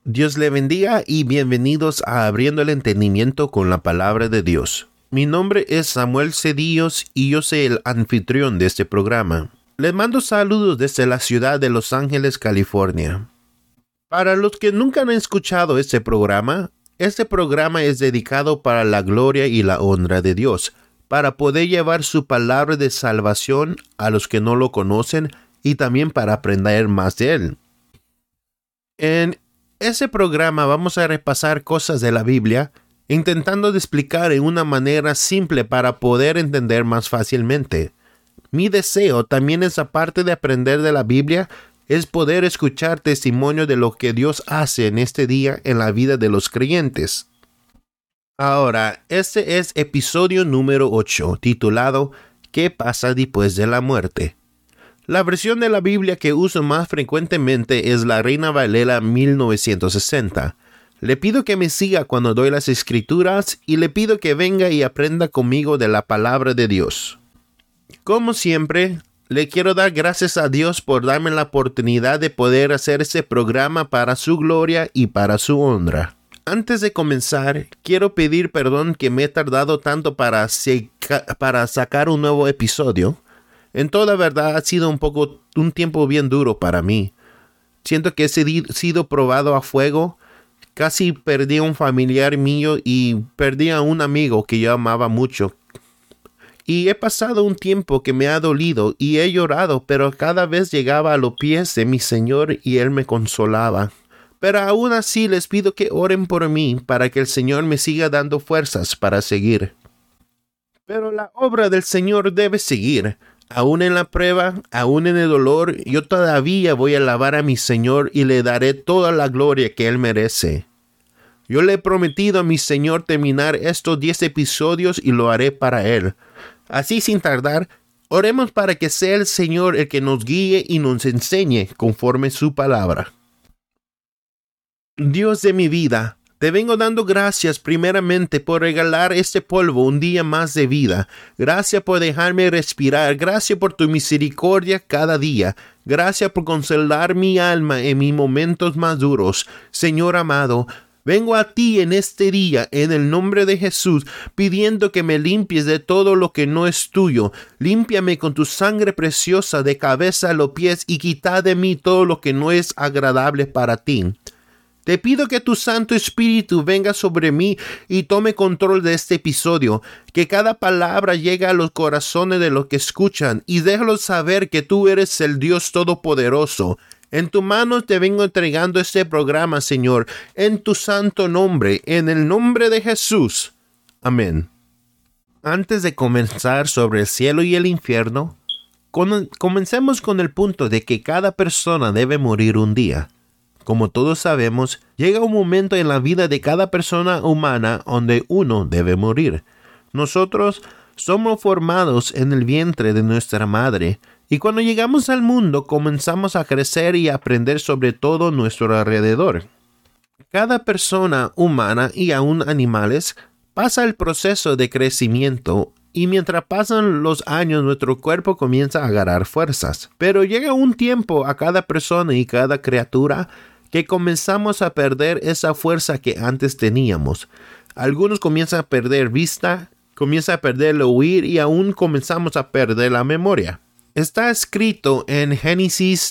Dios le bendiga y bienvenidos a Abriendo el Entendimiento con la Palabra de Dios. Mi nombre es Samuel Cedillos y yo soy el anfitrión de este programa. Les mando saludos desde la ciudad de Los Ángeles, California. Para los que nunca han escuchado este programa es dedicado para la gloria y la honra de Dios, para poder llevar su palabra de salvación a los que no lo conocen y también para aprender más de él. En ese programa vamos a repasar cosas de la Biblia, intentando de explicar en una manera simple para poder entender más fácilmente. Mi deseo también es, aparte de aprender de la Biblia, es poder escuchar testimonio de lo que Dios hace en este día en la vida de los creyentes. Ahora, este es episodio número 8, titulado ¿Qué pasa después de la muerte? La versión de la Biblia que uso más frecuentemente es la Reina Valera 1960. Le pido que me siga cuando doy las escrituras y le pido que venga y aprenda conmigo de la palabra de Dios. Como siempre, le quiero dar gracias a Dios por darme la oportunidad de poder hacer este programa para su gloria y para su honra. Antes de comenzar, quiero pedir perdón que me he tardado tanto para sacar un nuevo episodio. En toda verdad ha sido un tiempo bien duro para mí. Siento que he sido probado a fuego. Casi perdí a un familiar mío y perdí a un amigo que yo amaba mucho. Y he pasado un tiempo que me ha dolido y he llorado, pero cada vez llegaba a los pies de mi Señor y Él me consolaba. Pero aún así les pido que oren por mí para que el Señor me siga dando fuerzas para seguir. Pero la obra del Señor debe seguir. Aún en la prueba, aún en el dolor, yo todavía voy a alabar a mi Señor y le daré toda la gloria que Él merece. Yo le he prometido a mi Señor terminar estos 10 episodios y lo haré para Él. Así sin tardar, oremos para que sea el Señor el que nos guíe y nos enseñe conforme su palabra. Dios de mi vida, te vengo dando gracias primeramente por regalar este polvo un día más de vida. Gracias por dejarme respirar. Gracias por tu misericordia cada día. Gracias por consolar mi alma en mis momentos más duros. Señor amado, vengo a ti en este día, en el nombre de Jesús, pidiendo que me limpies de todo lo que no es tuyo. Límpiame con tu sangre preciosa de cabeza a los pies y quita de mí todo lo que no es agradable para ti. Te pido que tu Santo Espíritu venga sobre mí y tome control de este episodio, que cada palabra llegue a los corazones de los que escuchan y déjalos saber que tú eres el Dios Todopoderoso. En tu mano te vengo entregando este programa, Señor, en tu santo nombre, en el nombre de Jesús. Amén. Antes de comenzar sobre el cielo y el infierno, comencemos con el punto de que cada persona debe morir un día. Como todos sabemos, llega un momento en la vida de cada persona humana donde uno debe morir. Nosotros somos formados en el vientre de nuestra madre, y cuando llegamos al mundo comenzamos a crecer y a aprender sobre todo nuestro alrededor. Cada persona humana y aún animales pasa el proceso de crecimiento, y mientras pasan los años nuestro cuerpo comienza a agarrar fuerzas. Pero llega un tiempo a cada persona y cada criatura que comenzamos a perder esa fuerza que antes teníamos. Algunos comienzan a perder vista, comienzan a perder el oír y aún comenzamos a perder la memoria. Está escrito en Génesis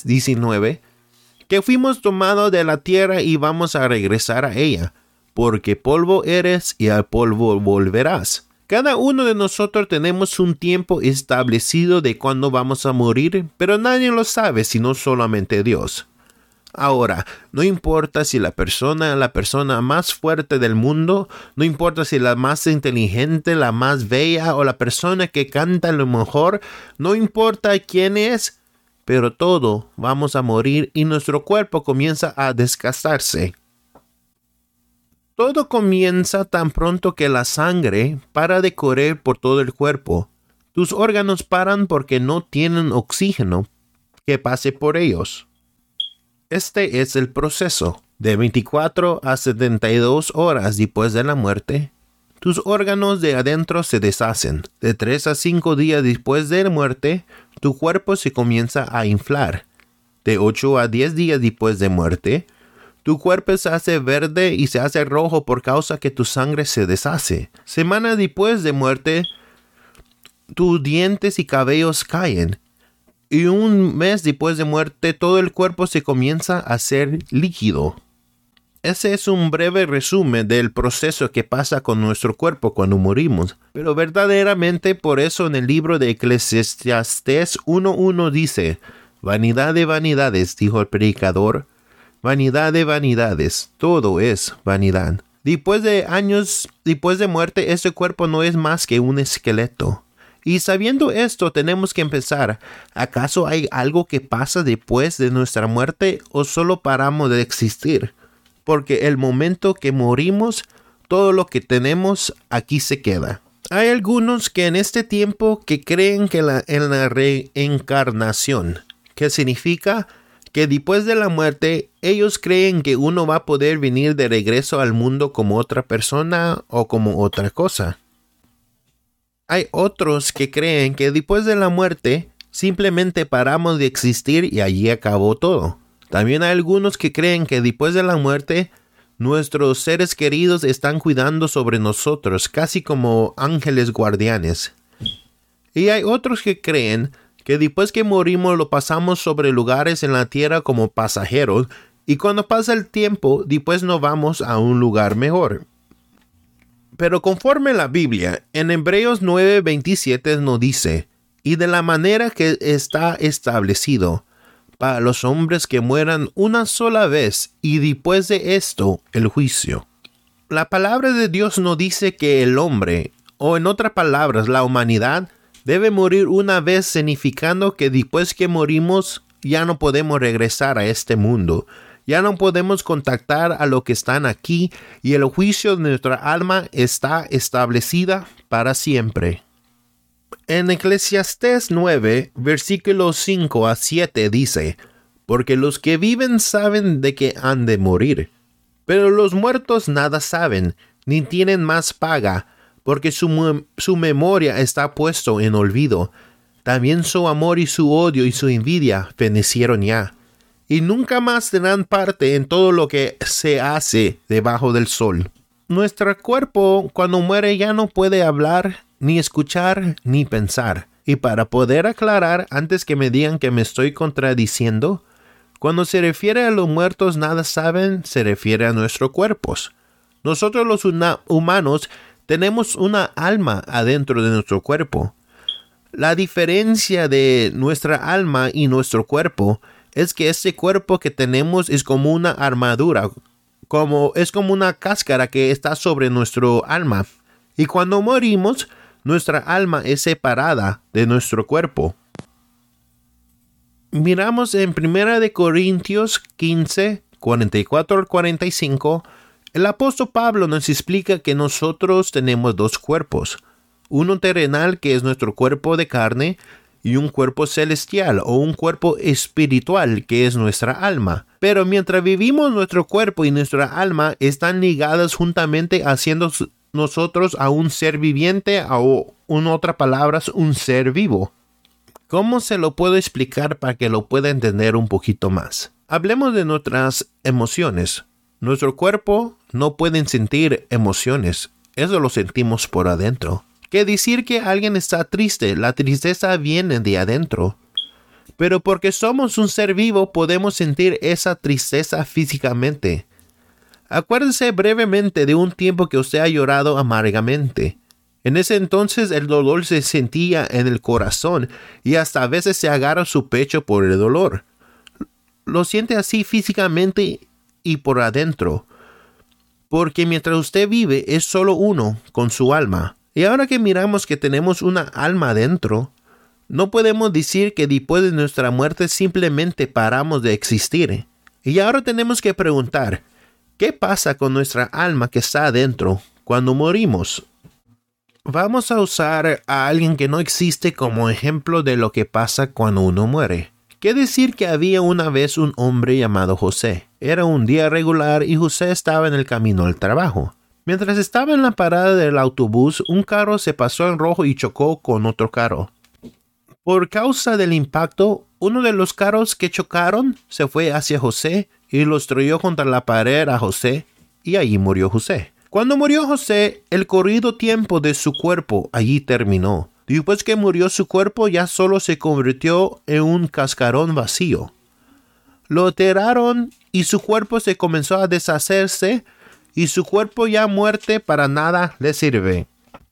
3:19 que fuimos tomados de la tierra y vamos a regresar a ella, porque polvo eres y al polvo volverás. Cada uno de nosotros tenemos un tiempo establecido de cuándo vamos a morir, pero nadie lo sabe sino solamente Dios. Ahora, no importa si la persona más fuerte del mundo, no importa si la más inteligente, la más bella o la persona que canta lo mejor, no importa quién es, pero todos vamos a morir y nuestro cuerpo comienza a desgastarse. Todo comienza tan pronto que la sangre para de correr por todo el cuerpo. Tus órganos paran porque no tienen oxígeno que pase por ellos. Este es el proceso. De 24 a 72 horas después de la muerte, tus órganos de adentro se deshacen. De 3 a 5 días después de la muerte, tu cuerpo se comienza a inflar. De 8 a 10 días después de muerte, Tu cuerpo se hace verde y se hace rojo por causa que tu sangre se deshace. Semanas después de muerte, tus dientes y cabellos caen. Y un mes después de muerte, todo el cuerpo se comienza a hacer líquido. Ese es un breve resumen del proceso que pasa con nuestro cuerpo cuando morimos. Pero verdaderamente por eso en el libro de Eclesiastés 1:1 dice: vanidad de vanidades, dijo el predicador. Vanidad de vanidades, todo es vanidad. Después de años, después de muerte, este cuerpo no es más que un esqueleto. Y sabiendo esto, tenemos que empezar. ¿Acaso hay algo que pasa después de nuestra muerte o solo paramos de existir? Porque el momento que morimos, todo lo que tenemos aquí se queda. Hay algunos que en este tiempo que creen que en la reencarnación, que significa que después de la muerte, ellos creen que uno va a poder venir de regreso al mundo como otra persona o como otra cosa. Hay otros que creen que después de la muerte, simplemente paramos de existir y allí acabó todo. También hay algunos que creen que después de la muerte, nuestros seres queridos están cuidando sobre nosotros, casi como ángeles guardianes. Y hay otros que creen que después que morimos lo pasamos sobre lugares en la tierra como pasajeros, y cuando pasa el tiempo, después nos vamos a un lugar mejor. Pero conforme la Biblia, en Hebreos 9:27 nos dice: y de la manera que está establecido, para los hombres que mueran una sola vez, y después de esto, el juicio. La palabra de Dios nos dice que el hombre, o en otras palabras, la humanidad, debe morir una vez, significando que después que morimos, ya no podemos regresar a este mundo. Ya no podemos contactar a los que están aquí, y el juicio de nuestra alma está establecida para siempre. En Eclesiastés 9, versículos 5-7 dice: porque los que viven saben de que han de morir, pero los muertos nada saben, ni tienen más paga, porque su memoria está puesto en olvido. También su amor y su odio y su envidia fenecieron ya, y nunca más tendrán parte en todo lo que se hace debajo del sol. Nuestro cuerpo cuando muere ya no puede hablar, ni escuchar, ni pensar. Y para poder aclarar, antes que me digan que me estoy contradiciendo, cuando se refiere a los muertos nada saben, se refiere a nuestros cuerpos. Nosotros los humanos tenemos una alma adentro de nuestro cuerpo. La diferencia de nuestra alma y nuestro cuerpo es que este cuerpo que tenemos es como una armadura, es como una cáscara que está sobre nuestro alma. Y cuando morimos, nuestra alma es separada de nuestro cuerpo. Miramos en 1 Corintios 15, 44-45, el apóstol Pablo nos explica que nosotros tenemos dos cuerpos, uno terrenal que es nuestro cuerpo de carne y un cuerpo celestial o un cuerpo espiritual que es nuestra alma. Pero mientras vivimos, nuestro cuerpo y nuestra alma están ligadas juntamente, haciendo nosotros a un ser viviente o, en otras palabras, un ser vivo. ¿Cómo se lo puedo explicar para que lo pueda entender un poquito más? Hablemos de nuestras emociones. Nuestro cuerpo no puede sentir emociones. Eso lo sentimos por adentro. ¿Qué decir que alguien está triste? La tristeza viene de adentro. Pero porque somos un ser vivo, podemos sentir esa tristeza físicamente. Acuérdese brevemente de un tiempo que usted ha llorado amargamente. En ese entonces el dolor se sentía en el corazón y hasta a veces se agarra su pecho por el dolor. Lo siente así físicamente y por adentro. Porque mientras usted vive es solo uno con su alma. Y ahora que miramos que tenemos una alma adentro, no podemos decir que después de nuestra muerte simplemente paramos de existir. Y ahora tenemos que preguntar, ¿qué pasa con nuestra alma que está adentro cuando morimos? Vamos a usar a alguien que no existe como ejemplo de lo que pasa cuando uno muere. ¿Qué decir que había una vez un hombre llamado José? Era un día regular y José estaba en el camino al trabajo. Mientras estaba en la parada del autobús, un carro se pasó en rojo y chocó con otro carro. Por causa del impacto, uno de los carros que chocaron se fue hacia José y los trayó contra la pared a José, y allí murió José. Cuando murió José, el corrido tiempo de su cuerpo allí terminó. Después que murió su cuerpo, ya solo se convirtió en un cascarón vacío. Lo enterraron y su cuerpo se comenzó a deshacerse, y su cuerpo ya muerte para nada le sirve.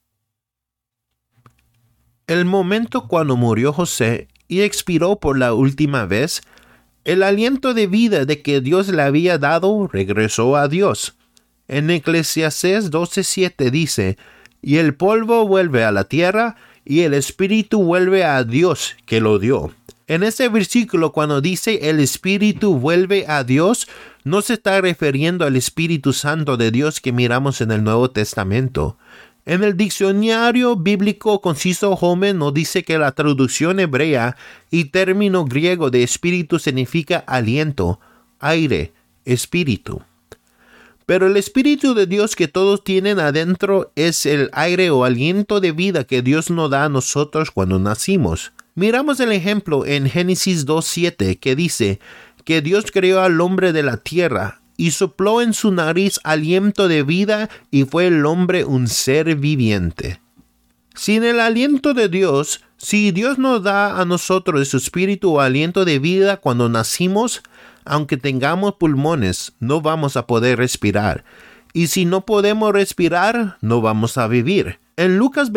El momento cuando murió José y expiró por la última vez, el aliento de vida de que Dios le había dado regresó a Dios. En Eclesiastés 12:7 dice, y el polvo vuelve a la tierra, y el espíritu vuelve a Dios que lo dio. En ese versículo, cuando dice el espíritu vuelve a Dios, no se está refiriendo al Espíritu Santo de Dios que miramos en el Nuevo Testamento. En el diccionario bíblico conciso Holman nos dice que la traducción hebrea y término griego de espíritu significa aliento, aire, espíritu. Pero el Espíritu de Dios que todos tienen adentro es el aire o aliento de vida que Dios nos da a nosotros cuando nacimos. Miramos el ejemplo en Génesis 2:7 que dice que Dios creó al hombre de la tierra y sopló en su nariz aliento de vida y fue el hombre un ser viviente. Sin el aliento de Dios, si Dios nos da a nosotros de su espíritu o aliento de vida cuando nacimos, aunque tengamos pulmones, no vamos a poder respirar. Y si no podemos respirar, no vamos a vivir. En Lucas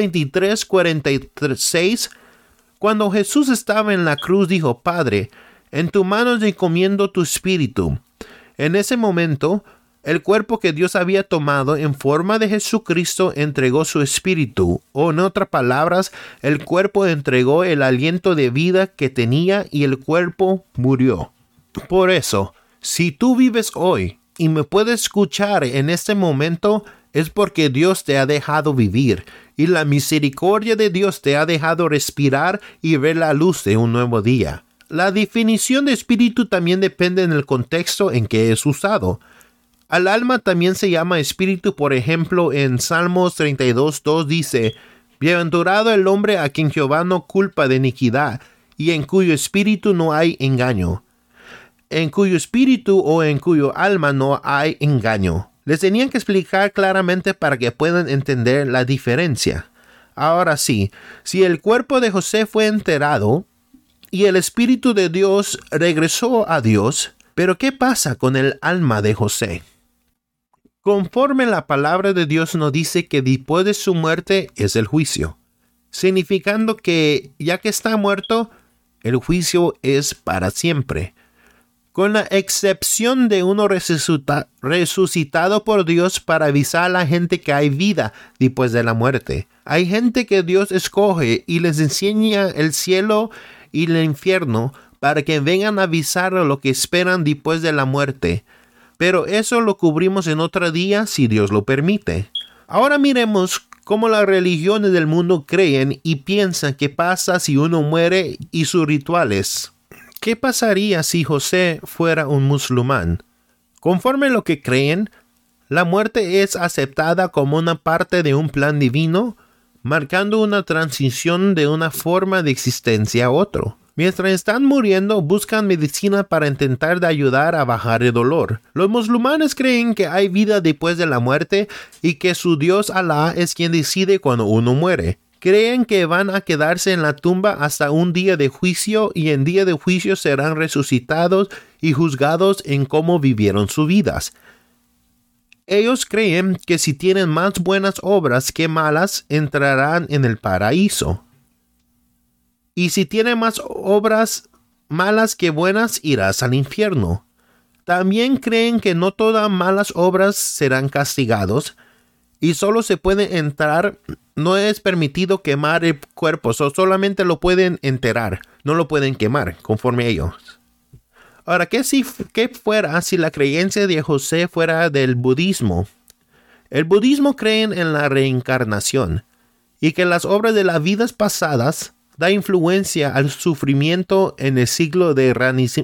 23:46, cuando Jesús estaba en la cruz, dijo, Padre, en tu mano encomiendo tu espíritu. En ese momento, el cuerpo que Dios había tomado en forma de Jesucristo entregó su espíritu, o en otras palabras, el cuerpo entregó el aliento de vida que tenía y el cuerpo murió. Por eso, si tú vives hoy y me puedes escuchar en este momento, es porque Dios te ha dejado vivir y la misericordia de Dios te ha dejado respirar y ver la luz de un nuevo día. La definición de espíritu también depende en el contexto en que es usado. Al alma también se llama espíritu, por ejemplo, en Salmos 32:2 dice, Bienaventurado el hombre a quien Jehová no culpa de iniquidad y en cuyo espíritu no hay engaño. En cuyo espíritu o en cuyo alma no hay engaño. Les tenían que explicar claramente para que puedan entender la diferencia. Ahora sí, si el cuerpo de José fue enterrado y el Espíritu de Dios regresó a Dios, ¿pero qué pasa con el alma de José? Conforme la palabra de Dios nos dice que después de su muerte es el juicio, significando que ya que está muerto, el juicio es para siempre. Con la excepción de uno resucitado por Dios para avisar a la gente que hay vida después de la muerte. Hay gente que Dios escoge y les enseña el cielo y el infierno para que vengan a avisar lo que esperan después de la muerte. Pero eso lo cubrimos en otro día si Dios lo permite. Ahora miremos cómo las religiones del mundo creen y piensan que pasa si uno muere y sus rituales. ¿Qué pasaría si José fuera un musulmán? Conforme a lo que creen, la muerte es aceptada como una parte de un plan divino, marcando una transición de una forma de existencia a otro. Mientras están muriendo, buscan medicina para intentar de ayudar a bajar el dolor. Los musulmanes creen que hay vida después de la muerte y que su Dios Alá es quien decide cuando uno muere. Creen que van a quedarse en la tumba hasta un día de juicio y en día de juicio serán resucitados y juzgados en cómo vivieron sus vidas. Ellos creen que si tienen más buenas obras que malas, entrarán en el paraíso. Y si tienen más obras malas que buenas, irás al infierno. También creen que no todas malas obras serán castigados y solo se puede entrar. No es permitido quemar el cuerpo, solamente lo pueden enterrar, no lo pueden quemar, conforme a ellos. Ahora, ¿qué fuera si la creencia de José fuera del budismo? El budismo cree en la reencarnación y que las obras de las vidas pasadas da influencia al sufrimiento en el ciclo de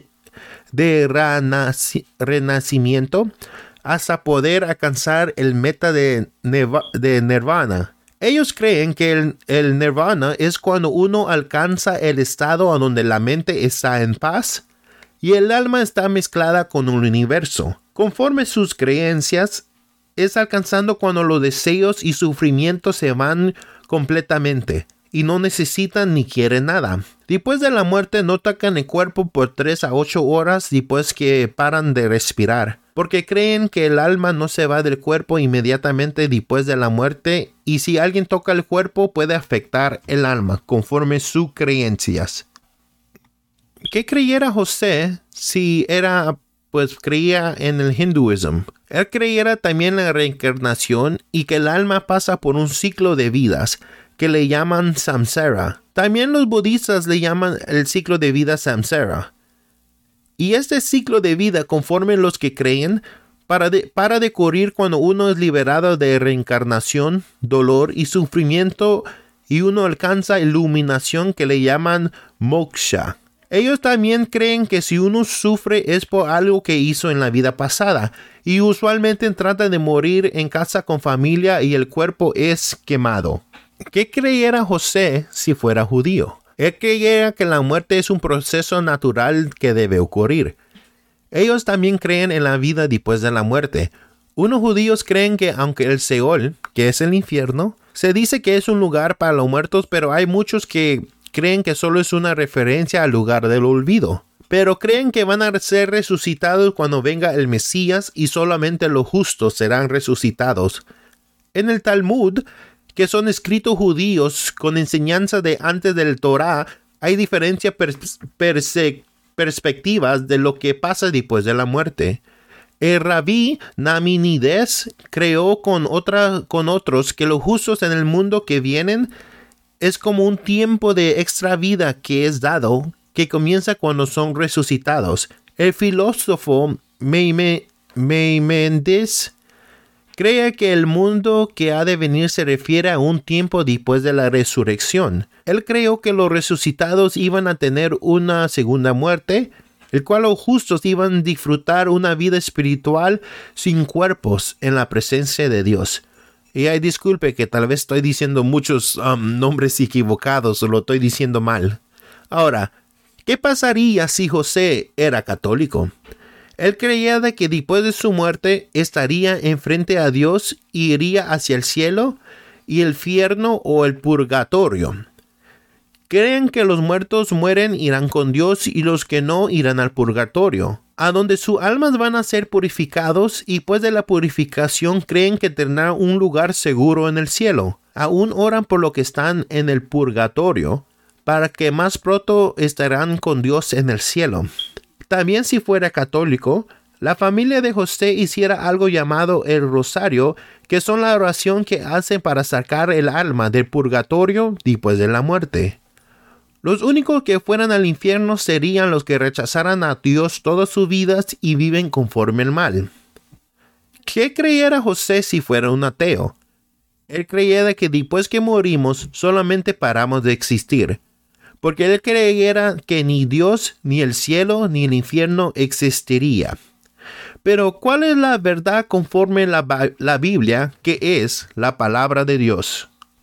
renacimiento hasta poder alcanzar el meta de nirvana. Ellos creen que el nirvana es cuando uno alcanza el estado en donde la mente está en paz, y el alma está mezclada con el universo. Conforme sus creencias, es alcanzando cuando los deseos y sufrimientos se van completamente y no necesitan ni quieren nada. Después de la muerte no tocan el cuerpo por 3 a 8 horas después que paran de respirar, porque creen que el alma no se va del cuerpo inmediatamente después de la muerte, y si alguien toca el cuerpo puede afectar el alma conforme sus creencias. ¿Qué creyera José si creía en el hinduismo? Él creyera también en la reencarnación y que el alma pasa por un ciclo de vidas que le llaman samsara. También los budistas le llaman el ciclo de vida samsara. Y este ciclo de vida, conforme los que creen, para de ocurrir cuando uno es liberado de reencarnación, dolor y sufrimiento, y uno alcanza iluminación que le llaman moksha. Ellos también creen que si uno sufre es por algo que hizo en la vida pasada, y usualmente tratan de morir en casa con familia y el cuerpo es quemado. ¿Qué creyera José si fuera judío? Él creyera que la muerte es un proceso natural que debe ocurrir. Ellos también creen en la vida después de la muerte. Unos judíos creen que aunque el Seol, que es el infierno, se dice que es un lugar para los muertos, pero hay muchos que creen que solo es una referencia al lugar del olvido. Pero creen que van a ser resucitados cuando venga el Mesías y solamente los justos serán resucitados. En el Talmud, que son escritos judíos con enseñanza de antes del Torah, hay diferentes perspectivas de lo que pasa después de la muerte. El rabí Naminides creó con otros que los justos en el mundo que vienen es como un tiempo de extra vida que es dado, que comienza cuando son resucitados. El filósofo Maimonides cree que el mundo que ha de venir se refiere a un tiempo después de la resurrección. Él creyó que los resucitados iban a tener una segunda muerte, el cual los justos iban a disfrutar una vida espiritual sin cuerpos en la presencia de Dios. Y ay, disculpe que tal vez estoy diciendo muchos nombres equivocados o lo estoy diciendo mal. Ahora, ¿qué pasaría si José era católico? Él creía de que después de su muerte estaría enfrente a Dios y iría hacia el cielo y el infierno o el purgatorio. Creen que los muertos mueren irán con Dios y los que no irán al purgatorio, a donde sus almas van a ser purificados, y después de la purificación creen que tendrán un lugar seguro en el cielo. Aún oran por lo que están en el purgatorio, para que más pronto estarán con Dios en el cielo. También si fuera católico, la familia de José hiciera algo llamado el rosario, que son la oración que hacen para sacar el alma del purgatorio después de la muerte. Los únicos que fueran al infierno serían los que rechazaran a Dios todas sus vidas y viven conforme el mal. ¿Qué creyera José si fuera un ateo? Él creyera que después que morimos solamente paramos de existir, porque él creyera que ni Dios, ni el cielo, ni el infierno existiría. Pero ¿cuál es la verdad conforme la Biblia, que es la palabra de Dios?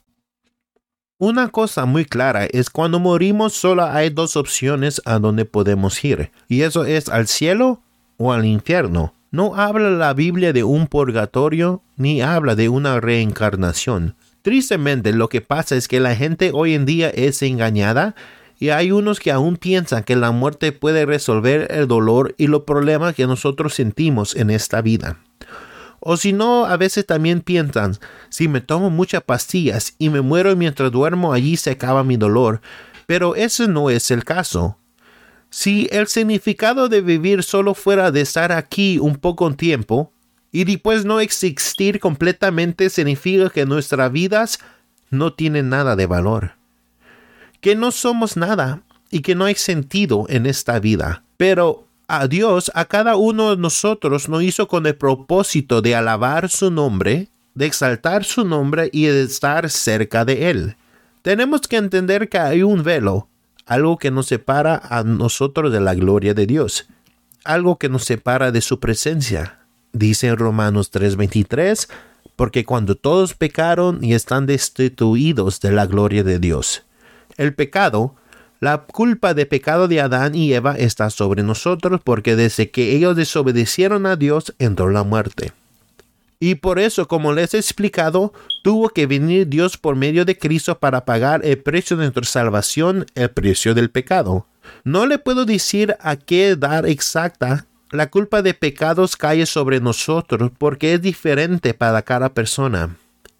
Una cosa muy clara es cuando morimos solo hay dos opciones a donde podemos ir, y eso es al cielo o al infierno. No habla la Biblia de un purgatorio ni habla de una reencarnación. Tristemente, lo que pasa es que la gente hoy en día es engañada y hay unos que aún piensan que la muerte puede resolver el dolor y los problemas que nosotros sentimos en esta vida. O si no, a veces también piensan, si me tomo muchas pastillas y me muero mientras duermo, allí se acaba mi dolor. Pero ese no es el caso. Si el significado de vivir solo fuera de estar aquí un poco tiempo y después no existir completamente, significa que nuestras vidas no tienen nada de valor, que no somos nada y que no hay sentido en esta vida. Pero a Dios, a cada uno de nosotros nos hizo con el propósito de alabar su nombre, de exaltar su nombre y de estar cerca de Él. Tenemos que entender que hay un velo, algo que nos separa a nosotros de la gloria de Dios, algo que nos separa de su presencia. Dice en Romanos 3:23, porque cuando todos pecaron y están destituidos de la gloria de Dios. El pecado, La culpa de pecado de Adán y Eva está sobre nosotros porque desde que ellos desobedecieron a Dios entró la muerte. Y por eso, como les he explicado, tuvo que venir Dios por medio de Cristo para pagar el precio de nuestra salvación, el precio del pecado. No le puedo decir a qué edad exacta la culpa de pecados cae sobre nosotros porque es diferente para cada persona.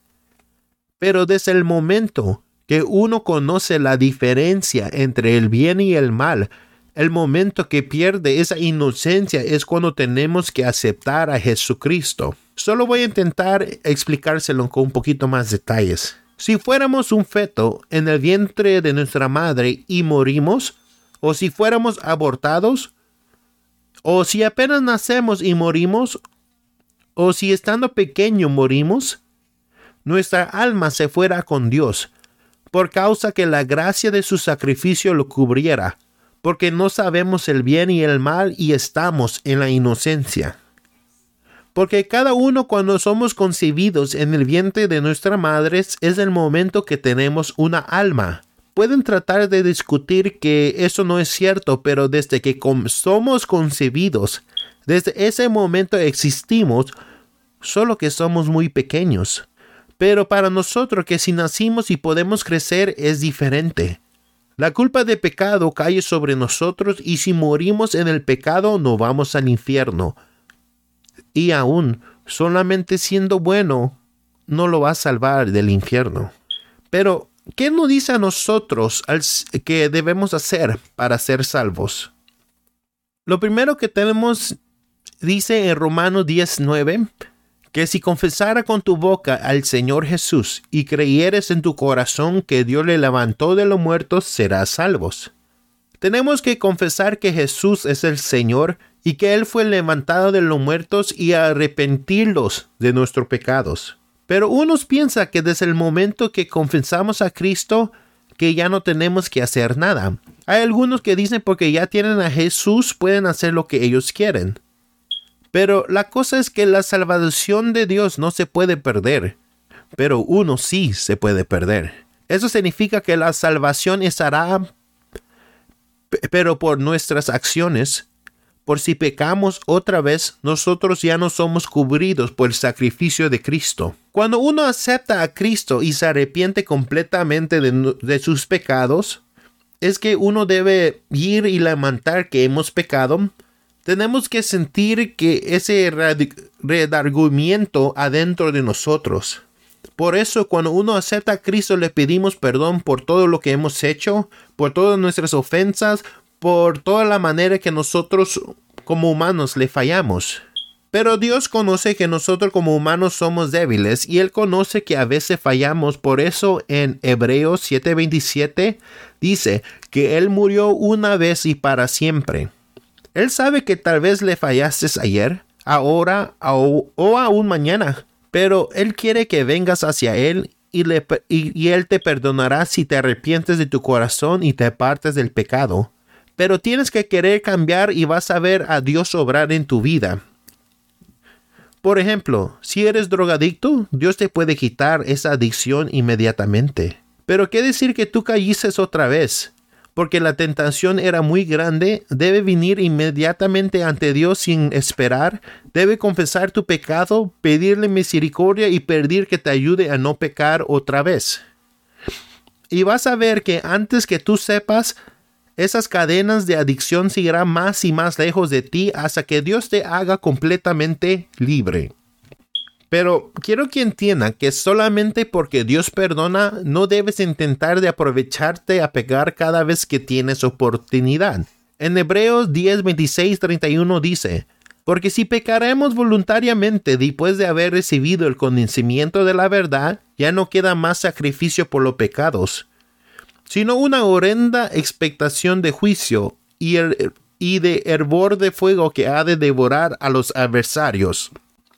Pero desde el momento que uno conoce la diferencia entre el bien y el mal, el momento que pierde esa inocencia es cuando tenemos que aceptar a Jesucristo. Solo voy a intentar explicárselo con un poquito más detalles. Si fuéramos un feto en el vientre de nuestra madre y morimos, o si fuéramos abortados, o si apenas nacemos y morimos, o si estando pequeño morimos, nuestra alma se fuera con Dios, por causa que la gracia de su sacrificio lo cubriera, porque no sabemos el bien y el mal y estamos en la inocencia. Porque cada uno cuando somos concebidos en el vientre de nuestra madre es el momento que tenemos una alma. Pueden tratar de discutir que eso no es cierto, pero desde que somos concebidos, desde ese momento existimos, solo que somos muy pequeños. Pero para nosotros que si nacimos y podemos crecer es diferente. La culpa de pecado cae sobre nosotros y si morimos en el pecado no vamos al infierno. Y aún, solamente siendo bueno, no lo va a salvar del infierno. Pero, ¿qué nos dice a nosotros que debemos hacer para ser salvos? Lo primero que tenemos, dice en Romanos 10:9, que si confesara con tu boca al Señor Jesús y creyeres en tu corazón que Dios le levantó de los muertos, serás salvos. Tenemos que confesar que Jesús es el Señor y que Él fue levantado de los muertos y arrepentirlos de nuestros pecados. Pero unos piensan que desde el momento que confesamos a Cristo, que ya no tenemos que hacer nada. Hay algunos que dicen porque ya tienen a Jesús pueden hacer lo que ellos quieren. Pero la cosa es que la salvación de Dios no se puede perder, pero uno sí se puede perder. Eso significa que la salvación estará, pero por nuestras acciones, por si pecamos otra vez, nosotros ya no somos cubridos por el sacrificio de Cristo. Cuando uno acepta a Cristo y se arrepiente completamente de sus pecados, es que uno debe ir y lamentar que hemos pecado. Tenemos que sentir que ese redargüimiento adentro de nosotros. Por eso, cuando uno acepta a Cristo, le pedimos perdón por todo lo que hemos hecho, por todas nuestras ofensas, por toda la manera que nosotros como humanos le fallamos. Pero Dios conoce que nosotros como humanos somos débiles y Él conoce que a veces fallamos. Por eso en Hebreos 7:27 dice que Él murió una vez y para siempre. Él sabe que tal vez le fallaste ayer, ahora o aún mañana, pero Él quiere que vengas hacia Él y Él te perdonará si te arrepientes de tu corazón y te apartas del pecado. Pero tienes que querer cambiar y vas a ver a Dios obrar en tu vida. Por ejemplo, si eres drogadicto, Dios te puede quitar esa adicción inmediatamente. Pero ¿qué decir que tú caíste otra vez? Porque la tentación era muy grande, debe venir inmediatamente ante Dios sin esperar, debe confesar tu pecado, pedirle misericordia y pedir que te ayude a no pecar otra vez. Y vas a ver que antes que tú sepas, esas cadenas de adicción seguirán más y más lejos de ti hasta que Dios te haga completamente libre. Pero quiero que entiendan que solamente porque Dios perdona, no debes intentar de aprovecharte a pecar cada vez que tienes oportunidad. En Hebreos 10:26-31 dice, porque si pecaremos voluntariamente después de haber recibido el conocimiento de la verdad, ya no queda más sacrificio por los pecados, sino una horrenda expectación de juicio y de hervor de fuego que ha de devorar a los adversarios.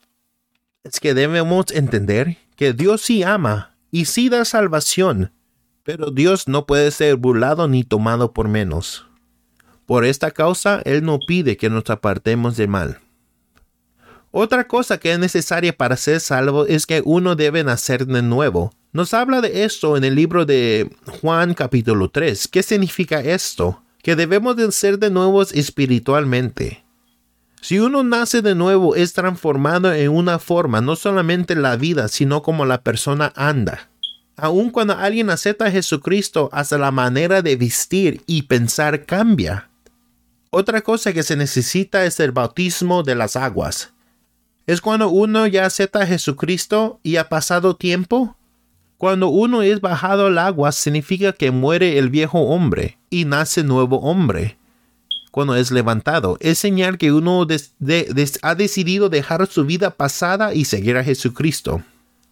Es que debemos entender que Dios sí ama y sí da salvación, pero Dios no puede ser burlado ni tomado por menos. Por esta causa, Él no pide que nos apartemos del mal. Otra cosa que es necesaria para ser salvo es que uno debe nacer de nuevo. Nos habla de esto en el libro de Juan capítulo 3. ¿Qué significa esto? Que debemos de ser de nuevos espiritualmente. Si uno nace de nuevo, es transformado en una forma, no solamente la vida, sino como la persona anda. Aun cuando alguien acepta a Jesucristo, hasta la manera de vestir y pensar cambia. Otra cosa que se necesita es el bautismo de las aguas. Es cuando uno ya acepta a Jesucristo y ha pasado tiempo. Cuando uno es bajado al agua, significa que muere el viejo hombre y nace nuevo hombre. Cuando es levantado, es señal que uno ha decidido dejar su vida pasada y seguir a Jesucristo.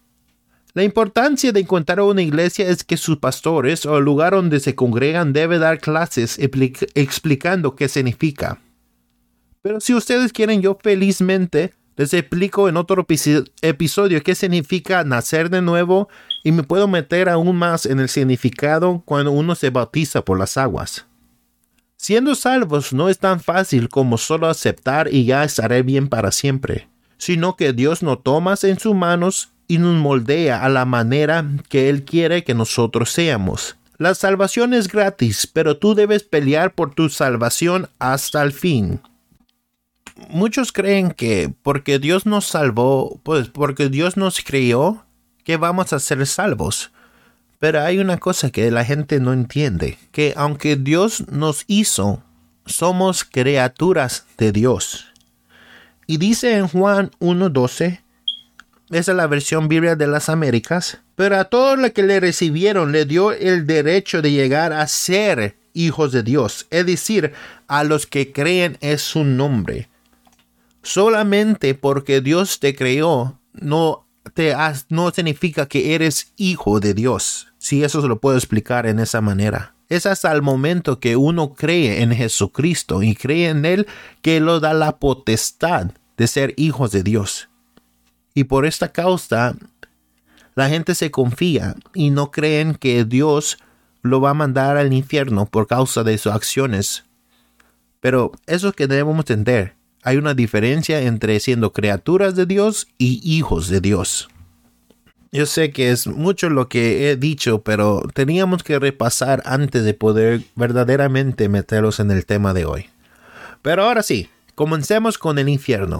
La importancia de encontrar una iglesia es que sus pastores o el lugar donde se congregan debe dar clases explicando qué significa. Pero si ustedes quieren, yo felizmente les explico en otro episodio qué significa nacer de nuevo y me puedo meter aún más en el significado cuando uno se bautiza por las aguas. Siendo salvos no es tan fácil como solo aceptar y ya estaré bien para siempre, sino que Dios nos toma en sus manos y nos moldea a la manera que Él quiere que nosotros seamos. La salvación es gratis, pero tú debes pelear por tu salvación hasta el fin. Muchos creen que porque Dios nos salvó, pues porque Dios nos creó, que vamos a ser salvos. Pero hay una cosa que la gente no entiende, que aunque Dios nos hizo, somos criaturas de Dios. Y dice en Juan 1:12, esa es la versión Biblia de las Américas, pero a todos los que le recibieron le dio el derecho de llegar a ser hijos de Dios, es decir, a los que creen en su nombre. Solamente porque Dios te creó no significa que eres hijo de Dios. Si eso se lo puedo explicar en esa manera. Es hasta el momento que uno cree en Jesucristo y cree en Él que Él da la potestad de ser hijos de Dios. Y por esta causa, la gente se confía y no creen que Dios lo va a mandar al infierno por causa de sus acciones. Pero eso es que debemos entender. Hay una diferencia entre siendo criaturas de Dios y hijos de Dios. Yo sé que es mucho lo que he dicho, pero teníamos que repasar antes de poder verdaderamente meterlos en el tema de hoy. Pero ahora sí, comencemos con el infierno.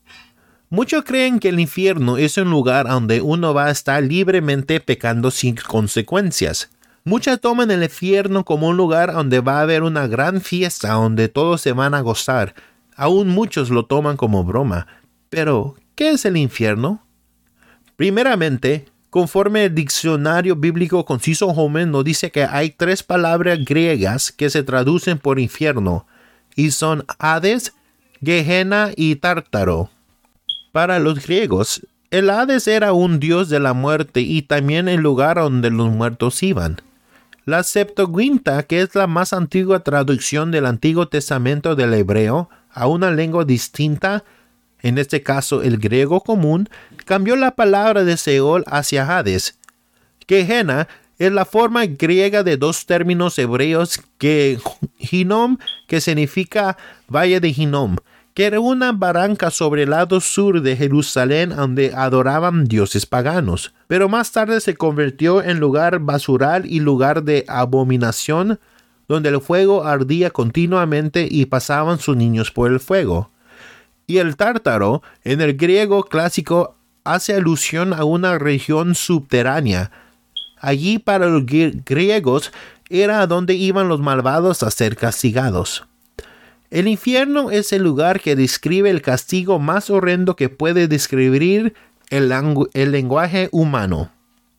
Muchos creen que el infierno es un lugar donde uno va a estar libremente pecando sin consecuencias. Muchos toman el infierno como un lugar donde va a haber una gran fiesta donde todos se van a gozar. Aún muchos lo toman como broma. Pero, ¿qué es el infierno? Primeramente, conforme el diccionario bíblico Conciso Holman nos dice que hay 3 palabras griegas que se traducen por infierno, y son Hades, Gehenna y Tártaro. Para los griegos, el Hades era un dios de la muerte y también el lugar donde los muertos iban. La Septuaginta, que es la más antigua traducción del Antiguo Testamento del hebreo a una lengua distinta, en este caso el griego común, cambió la palabra de Seol hacia Hades. Gehenna es la forma griega de 2 términos hebreos que Hinnom, que significa Valle de Hinnom, que era una barranca sobre el lado sur de Jerusalén donde adoraban dioses paganos, pero más tarde se convirtió en lugar basural y lugar de abominación, donde el fuego ardía continuamente y pasaban sus niños por el fuego. Y el Tártaro, en el griego clásico, hace alusión a una región subterránea. Allí para los griegos era donde iban los malvados a ser castigados. El infierno es el lugar que describe el castigo más horrendo que puede describir el lenguaje humano.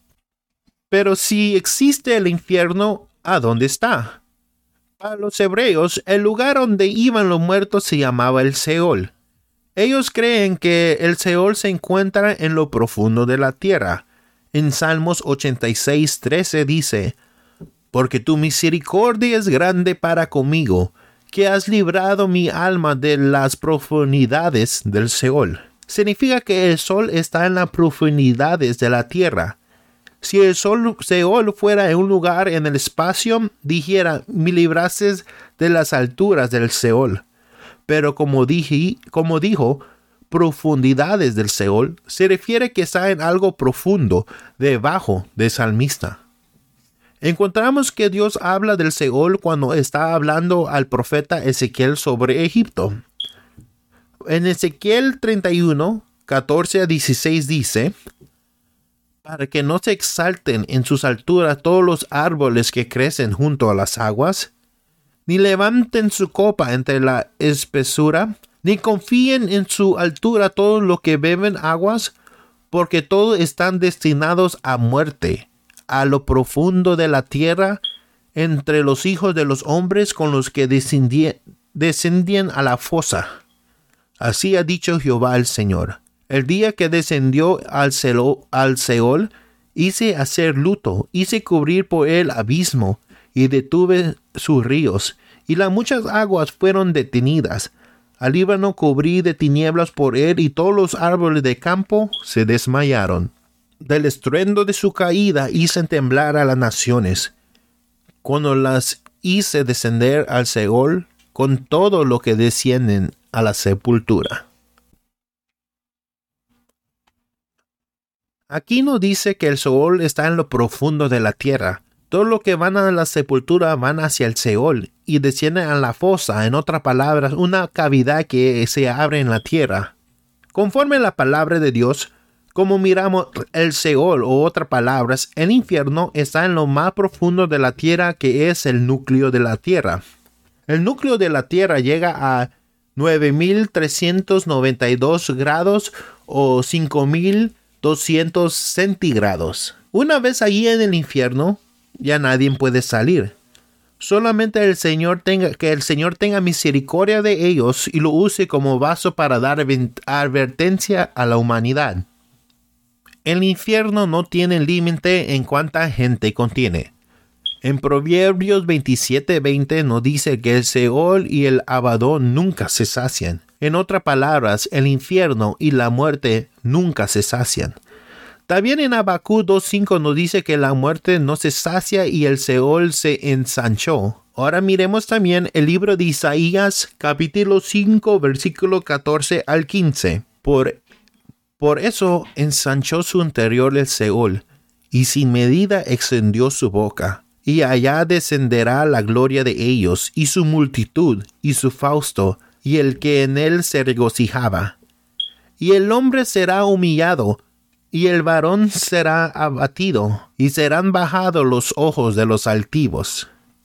Pero si existe el infierno, ¿a dónde está? Para los hebreos, el lugar donde iban los muertos se llamaba el Seol. Ellos creen que el Seol se encuentra en lo profundo de la tierra. En Salmos 86:13 dice: «Porque tu misericordia es grande para conmigo, que has librado mi alma de las profundidades del Seol». Significa que el sol está en las profundidades de la tierra. Si el Seol fuera en un lugar en el espacio, dijera: «Me libraste de las alturas del Seol». Pero como dijo, profundidades del Seol, se refiere que está en algo profundo, debajo del salmista. Encontramos que Dios habla del Seol cuando está hablando al profeta Ezequiel sobre Egipto. En Ezequiel 31, 14 a 16 dice: para que no se exalten en sus alturas todos los árboles que crecen junto a las aguas, ni levanten su copa entre la espesura, ni confíen en su altura todos los que beben aguas, porque todos están destinados a muerte, a lo profundo de la tierra, entre los hijos de los hombres con los que descendían a la fosa. Así ha dicho Jehová el Señor. El día que descendió al Seol, hice hacer luto, hice cubrir por él abismo, y detuve sus ríos, y las muchas aguas fueron detenidas. Al Líbano cubrí de tinieblas por él, y todos los árboles de campo se desmayaron. Del estruendo de su caída hice temblar a las naciones, cuando las hice descender al Seol, con todo lo que descienden a la sepultura. Aquí no dice que el Seol está en lo profundo de la tierra. Todo lo que van a la sepultura van hacia el Seol y descienden a la fosa, en otras palabras, una cavidad que se abre en la tierra. Conforme a la palabra de Dios, como miramos el Seol o otras palabras, el infierno está en lo más profundo de la tierra, que es el núcleo de la tierra. El núcleo de la tierra llega a 9.392 grados o 5.200 centígrados. Una vez allí en el infierno, ya nadie puede salir. Solamente que el Señor tenga misericordia de ellos y lo use como vaso para dar advertencia a la humanidad. El infierno no tiene límite en cuánta gente contiene. En Proverbios 27:20 nos dice que el Seol y el Abadón nunca se sacian. En otras palabras, el infierno y la muerte nunca se sacian. También en Habacuc 2:5 nos dice que la muerte no se sacia y el Seol se ensanchó. Ahora miremos también el libro de Isaías, capítulo 5, versículo 14 al 15. Por eso ensanchó su interior el Seol, y sin medida extendió su boca. Y allá descenderá la gloria de ellos, y su multitud, y su fausto, y el que en él se regocijaba. Y el hombre será humillado, y el varón será abatido, y serán bajados los ojos de los altivos.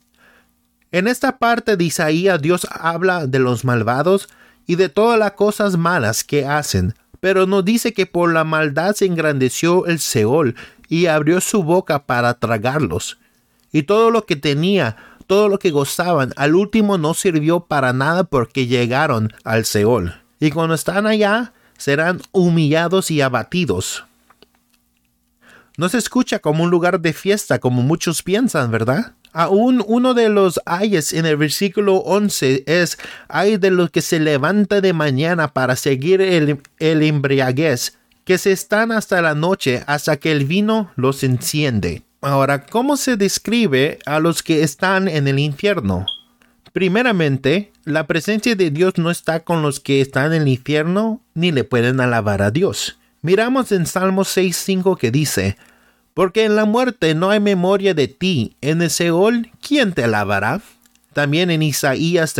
En esta parte de Isaías, Dios habla de los malvados y de todas las cosas malas que hacen, pero nos dice que por la maldad se engrandeció el Seol y abrió su boca para tragarlos. Y todo lo que tenía, todo lo que gozaban, al último no sirvió para nada porque llegaron al Seol. Y cuando están allá, serán humillados y abatidos. No se escucha como un lugar de fiesta como muchos piensan, ¿verdad? Aún uno de los ayes en el versículo 11 es: ay de los que se levanta de mañana para seguir el embriaguez, que se están hasta la noche, hasta que el vino los enciende. Ahora, ¿cómo se describe a los que están en el infierno? Primeramente, la presencia de Dios no está con los que están en el infierno, ni le pueden alabar a Dios. Miramos en Salmos 6:5 que dice: porque en la muerte no hay memoria de ti, en el Seol, ¿quién te alabará? También en Isaías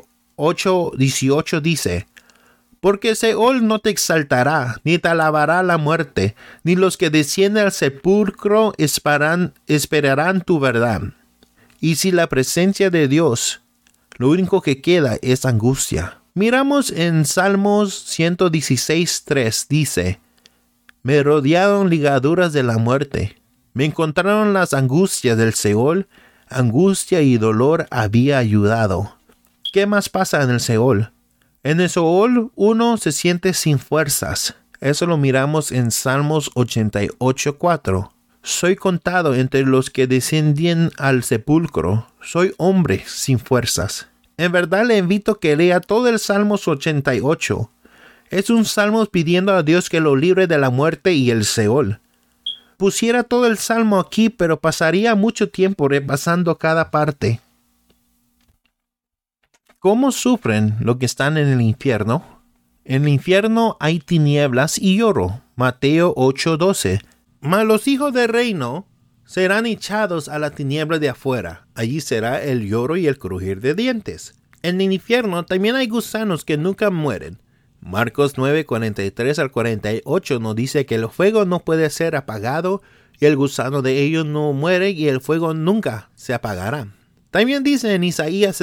38:18 dice: porque Seol no te exaltará, ni te alabará la muerte, ni los que descienden al sepulcro esperarán tu verdad. Y si la presencia de Dios, lo único que queda es angustia. Miramos en Salmos 116:3 dice: me rodearon ligaduras de la muerte, me encontraron las angustias del Seol, angustia y dolor había ayudado. ¿Qué más pasa en el Seol? En el Seol uno se siente sin fuerzas. Eso lo miramos en Salmos 88:4. Soy contado entre los que descienden al sepulcro. Soy hombre sin fuerzas. En verdad le invito a que lea todo el Salmos 88. Es un salmo pidiendo a Dios que lo libre de la muerte y el Seol. Pusiera todo el salmo aquí, pero pasaría mucho tiempo repasando cada parte. ¿Cómo sufren los que están en el infierno? En el infierno hay tinieblas y lloro. Mateo 8:12. Mas los hijos del reino serán echados a la tiniebla de afuera. Allí será el lloro y el crujir de dientes. En el infierno también hay gusanos que nunca mueren. Marcos 9:43 al 48 nos dice que el fuego no puede ser apagado y el gusano de ellos no muere y el fuego nunca se apagará. También dice en Isaías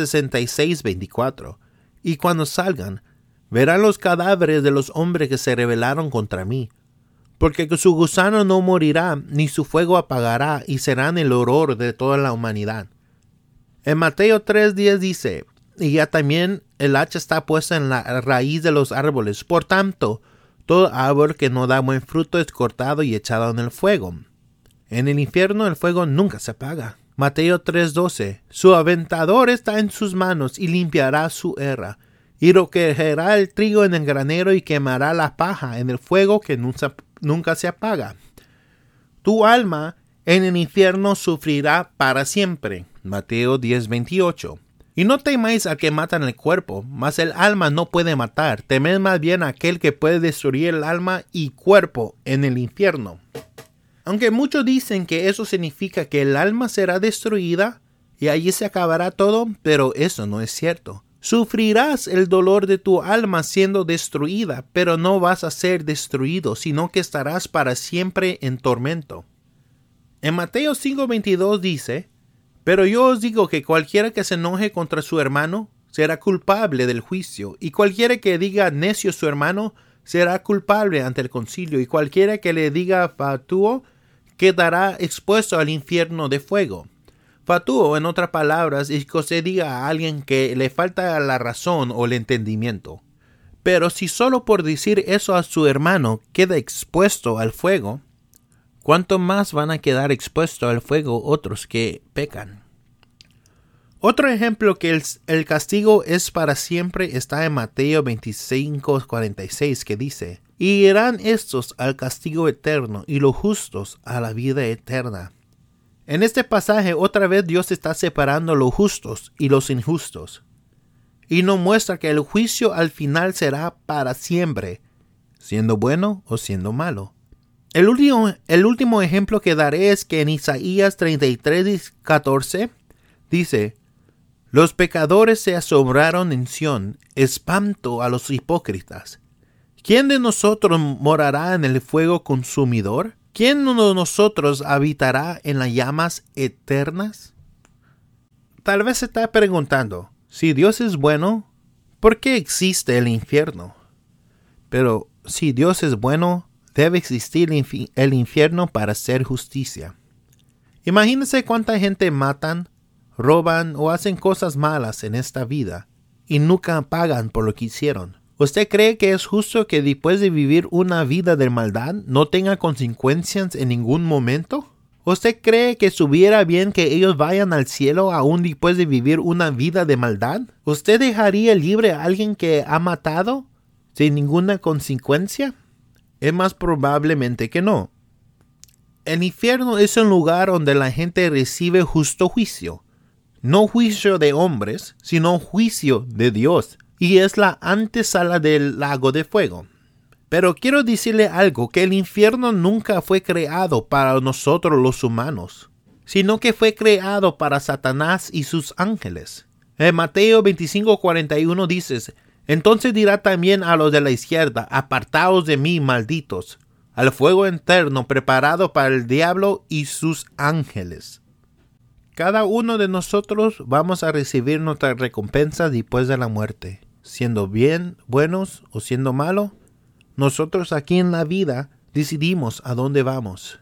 66:24, y cuando salgan, verán los cadáveres de los hombres que se rebelaron contra mí, porque su gusano no morirá, ni su fuego apagará, y serán el horror de toda la humanidad. En Mateo 3:10 dice, y ya también el hacha está puesta en la raíz de los árboles. Por tanto, todo árbol que no da buen fruto es cortado y echado en el fuego. En el infierno el fuego nunca se apaga. Mateo 3:12, su aventador está en sus manos y limpiará su erra, y recogerá el trigo en el granero y quemará la paja en el fuego que nunca se apaga. Tu alma en el infierno sufrirá para siempre. Mateo 10:28. Y no temáis al que mata en el cuerpo, mas el alma no puede matar. Temed más bien a aquel que puede destruir el alma y cuerpo en el infierno. Aunque muchos dicen que eso significa que el alma será destruida y allí se acabará todo, pero eso no es cierto. Sufrirás el dolor de tu alma siendo destruida, pero no vas a ser destruido, sino que estarás para siempre en tormento. En Mateo 5:22 dice, pero yo os digo que cualquiera que se enoje contra su hermano será culpable del juicio, y cualquiera que diga necio a su hermano será culpable ante el concilio, y cualquiera que le diga fatuo quedará expuesto al infierno de fuego. Fatuo, en otras palabras, es que se diga a alguien que le falta la razón o el entendimiento. Pero si solo por decir eso a su hermano queda expuesto al fuego, ¿cuánto más van a quedar expuestos al fuego otros que pecan? Otro ejemplo que el castigo es para siempre está en Mateo 25:46, que dice, y irán estos al castigo eterno y los justos a la vida eterna. En este pasaje otra vez Dios está separando los justos y los injustos, y nos muestra que el juicio al final será para siempre, siendo bueno o siendo malo. El último ejemplo que daré es que en Isaías 33:14 dice, los pecadores se asombraron en Sión, espanto a los hipócritas. ¿Quién de nosotros morará en el fuego consumidor? ¿Quién de nosotros habitará en las llamas eternas? Tal vez se está preguntando, si Dios es bueno, ¿por qué existe el infierno? Pero si Dios es bueno, debe existir el infierno para hacer justicia. Imagínense cuánta gente matan, roban o hacen cosas malas en esta vida y nunca pagan por lo que hicieron. ¿Usted cree que es justo que después de vivir una vida de maldad no tenga consecuencias en ningún momento? ¿Usted cree que estuviera bien que ellos vayan al cielo aún después de vivir una vida de maldad? ¿Usted dejaría libre a alguien que ha matado sin ninguna consecuencia? Es más probablemente que no. El infierno es un lugar donde la gente recibe justo juicio. No juicio de hombres, sino juicio de Dios. Y es la antesala del lago de fuego. Pero quiero decirle algo, que el infierno nunca fue creado para nosotros los humanos, sino que fue creado para Satanás y sus ángeles. En Mateo 25:41 dices, entonces dirá también a los de la izquierda, apartaos de mí, malditos, al fuego eterno preparado para el diablo y sus ángeles. Cada uno de nosotros vamos a recibir nuestra recompensa después de la muerte. Siendo bien, buenos o siendo malos, nosotros aquí en la vida decidimos a dónde vamos.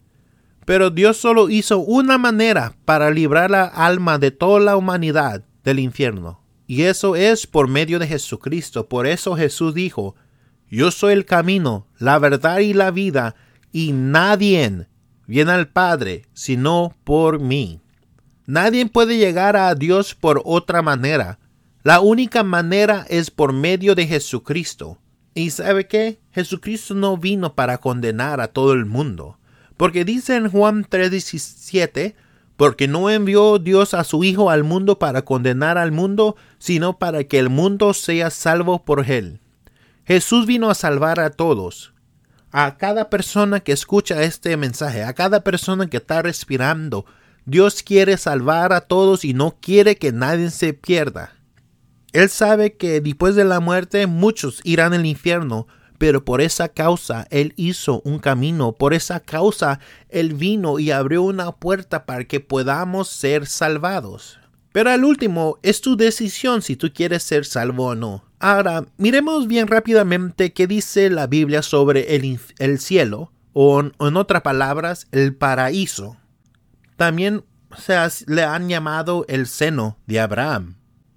Pero Dios solo hizo una manera para librar la alma de toda la humanidad del infierno. Y eso es por medio de Jesucristo. Por eso Jesús dijo, yo soy el camino, la verdad y la vida, y nadie viene al Padre sino por mí. Nadie puede llegar a Dios por otra manera. La única manera es por medio de Jesucristo. ¿Y sabe qué? Jesucristo no vino para condenar a todo el mundo. Porque dice en Juan 3:17, porque no envió Dios a su Hijo al mundo para condenar al mundo, sino para que el mundo sea salvo por él. Jesús vino a salvar a todos. A cada persona que escucha este mensaje, a cada persona que está respirando, Dios quiere salvar a todos y no quiere que nadie se pierda. Él sabe que después de la muerte muchos irán al infierno, pero por esa causa Él hizo un camino, por esa causa Él vino y abrió una puerta para que podamos ser salvados. Pero al último, es tu decisión si tú quieres ser salvo o no. Ahora, miremos bien rápidamente qué dice la Biblia sobre el cielo, o en otras palabras, el paraíso. También le han llamado el seno de Abraham.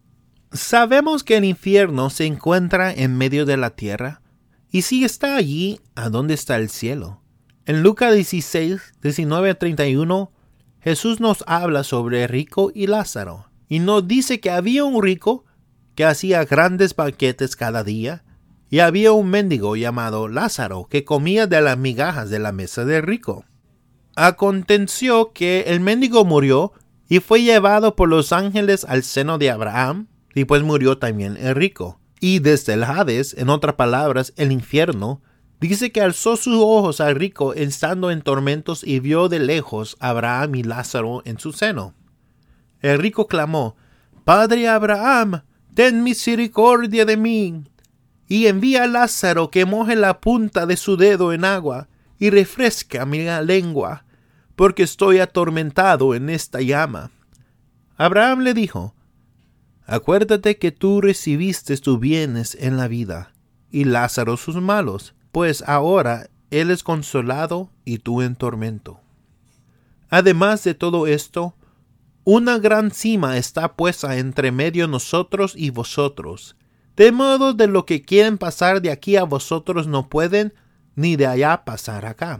Sabemos que el infierno se encuentra en medio de la tierra, y si está allí, ¿a dónde está el cielo? En Lucas 16, 19 a 31, Jesús nos habla sobre el rico y Lázaro, y nos dice que había un rico que hacía grandes banquetes cada día, y había un mendigo llamado Lázaro que comía de las migajas de la mesa del rico. Aconteció que el mendigo murió y fue llevado por los ángeles al seno de Abraham, y pues murió también el rico. Y desde el Hades, en otras palabras, el infierno, dice que alzó sus ojos al rico estando en tormentos y vio de lejos a Abraham y Lázaro en su seno. El rico clamó: «Padre Abraham, ten misericordia de mí, y envía a Lázaro que moje la punta de su dedo en agua y refresca mi lengua, porque estoy atormentado en esta llama». Abraham le dijo: «Acuérdate que tú recibiste tus bienes en la vida, y Lázaro sus malos, pues ahora él es consolado y tú en tormento. Además de todo esto, una gran cima está puesta entre medio nosotros y vosotros, de modo de lo que quieren pasar de aquí a vosotros no pueden, ni de allá pasar acá».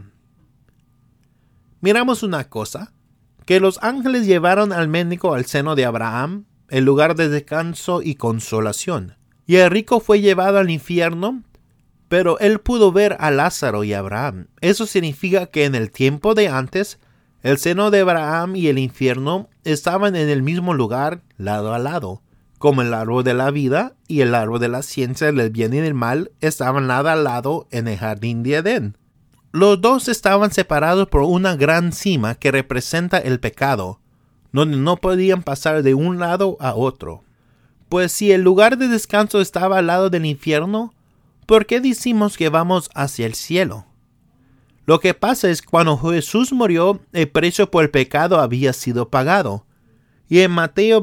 Miramos una cosa, que los ángeles llevaron al mendigo al seno de Abraham, el lugar de descanso y consolación, y el rico fue llevado al infierno, pero él pudo ver a Lázaro y a Abraham. Eso significa que en el tiempo de antes, el seno de Abraham y el infierno estaban en el mismo lugar, lado a lado, como el árbol de la vida y el árbol de la ciencia del bien y del mal estaban lado a lado en el jardín de Edén. Los dos estaban separados por una gran cima que representa el pecado, donde no podían pasar de un lado a otro. Pues si el lugar de descanso estaba al lado del infierno, ¿por qué decimos que vamos hacia el cielo? Lo que pasa es que cuando Jesús murió, el precio por el pecado había sido pagado. Y en Mateo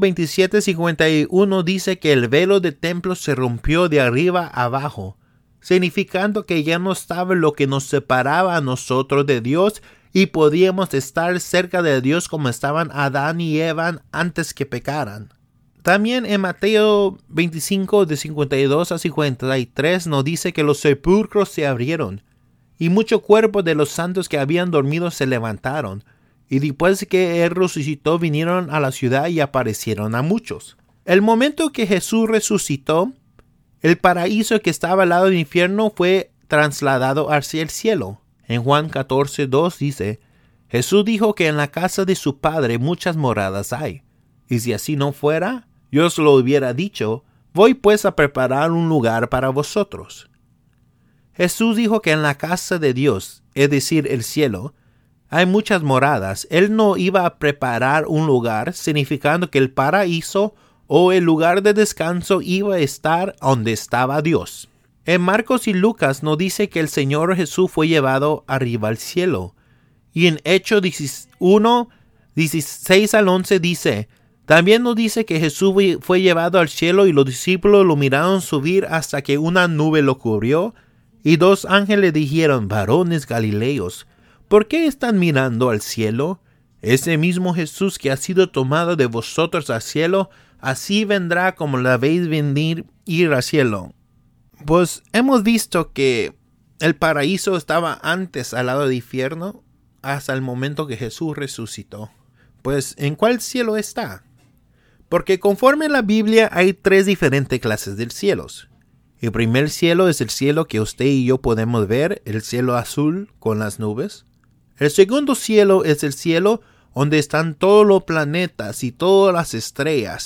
27:51 dice que el velo del templo se rompió de arriba a abajo, significando que ya no estaba lo que nos separaba a nosotros de Dios y podíamos estar cerca de Dios como estaban Adán y Eva antes que pecaran. También en Mateo 25 de 52 a 53 nos dice que los sepulcros se abrieron y muchos cuerpos de los santos que habían dormido se levantaron, y después que él resucitó vinieron a la ciudad y aparecieron a muchos. El momento que Jesús resucitó, el paraíso que estaba al lado del infierno fue trasladado hacia el cielo. En Juan 14:2 dice: «Jesús dijo que en la casa de su Padre muchas moradas hay, y si así no fuera, yo os lo hubiera dicho, voy pues a preparar un lugar para vosotros». Jesús dijo que en la casa de Dios, es decir, el cielo, hay muchas moradas. Él no iba a preparar un lugar, significando que el paraíso o el lugar de descanso iba a estar donde estaba Dios. En Marcos y Lucas nos dice que el Señor Jesús fue llevado arriba al cielo. Y en Hechos 1, 16 al 11 dice: también nos dice que Jesús fue llevado al cielo y los discípulos lo miraron subir hasta que una nube lo cubrió, y dos ángeles dijeron: varones galileos, ¿por qué están mirando al cielo? Ese mismo Jesús que ha sido tomado de vosotros al cielo, así vendrá como la veis venir ir al cielo. Pues hemos visto que el paraíso estaba antes al lado del infierno hasta el momento que Jesús resucitó. Pues, ¿en cuál cielo está? Porque conforme a la Biblia hay tres diferentes clases de cielos. El primer cielo es el cielo que usted y yo podemos ver, el cielo azul con las nubes. El segundo cielo es el cielo donde están todos los planetas y todas las estrellas.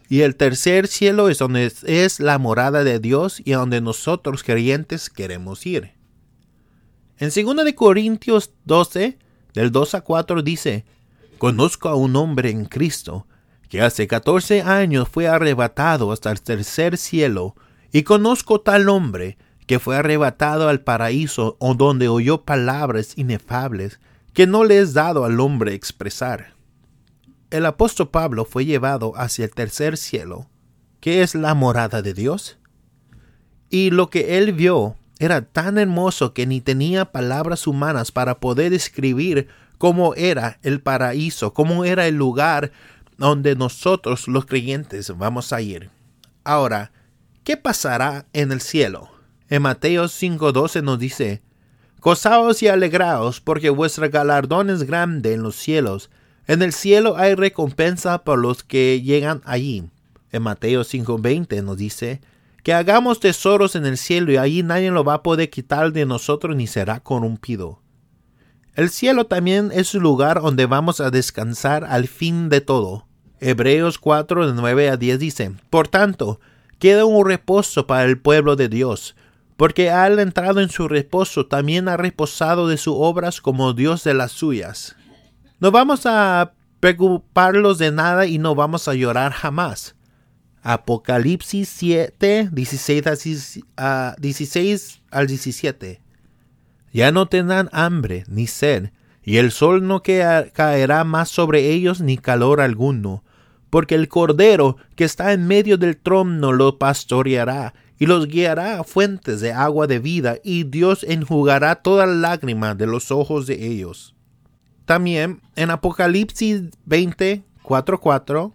Y el tercer cielo es donde es la morada de Dios y a donde nosotros creyentes queremos ir. En 2 de Corintios 12, del 2 a 4 dice: conozco a un hombre en Cristo que hace 14 años fue arrebatado hasta el tercer cielo, y conozco tal hombre que fue arrebatado al paraíso, o donde oyó palabras inefables que no le es dado al hombre expresar. El apóstol Pablo fue llevado hacia el tercer cielo, que es la morada de Dios, y lo que él vio era tan hermoso que ni tenía palabras humanas para poder describir cómo era el paraíso, cómo era el lugar donde nosotros los creyentes vamos a ir. Ahora, ¿qué pasará en el cielo? En Mateo 5:12 nos dice: gozaos y alegraos, porque vuestro galardón es grande en los cielos. En el cielo hay recompensa por los que llegan allí. En Mateo 5:20 nos dice que hagamos tesoros en el cielo, y allí nadie lo va a poder quitar de nosotros ni será corrompido. El cielo también es un lugar donde vamos a descansar al fin de todo. Hebreos 4, de 9 a 10 dice: por tanto, queda un reposo para el pueblo de Dios, porque al entrado en su reposo también ha reposado de sus obras como Dios de las suyas. No vamos a preocuparnos de nada y no vamos a llorar jamás. Apocalipsis 7, 16 al 17. Ya no tendrán hambre ni sed, y el sol no caerá más sobre ellos ni calor alguno, porque el Cordero que está en medio del trono los pastoreará y los guiará a fuentes de agua de vida, y Dios enjugará toda lágrima de los ojos de ellos. También en Apocalipsis 24,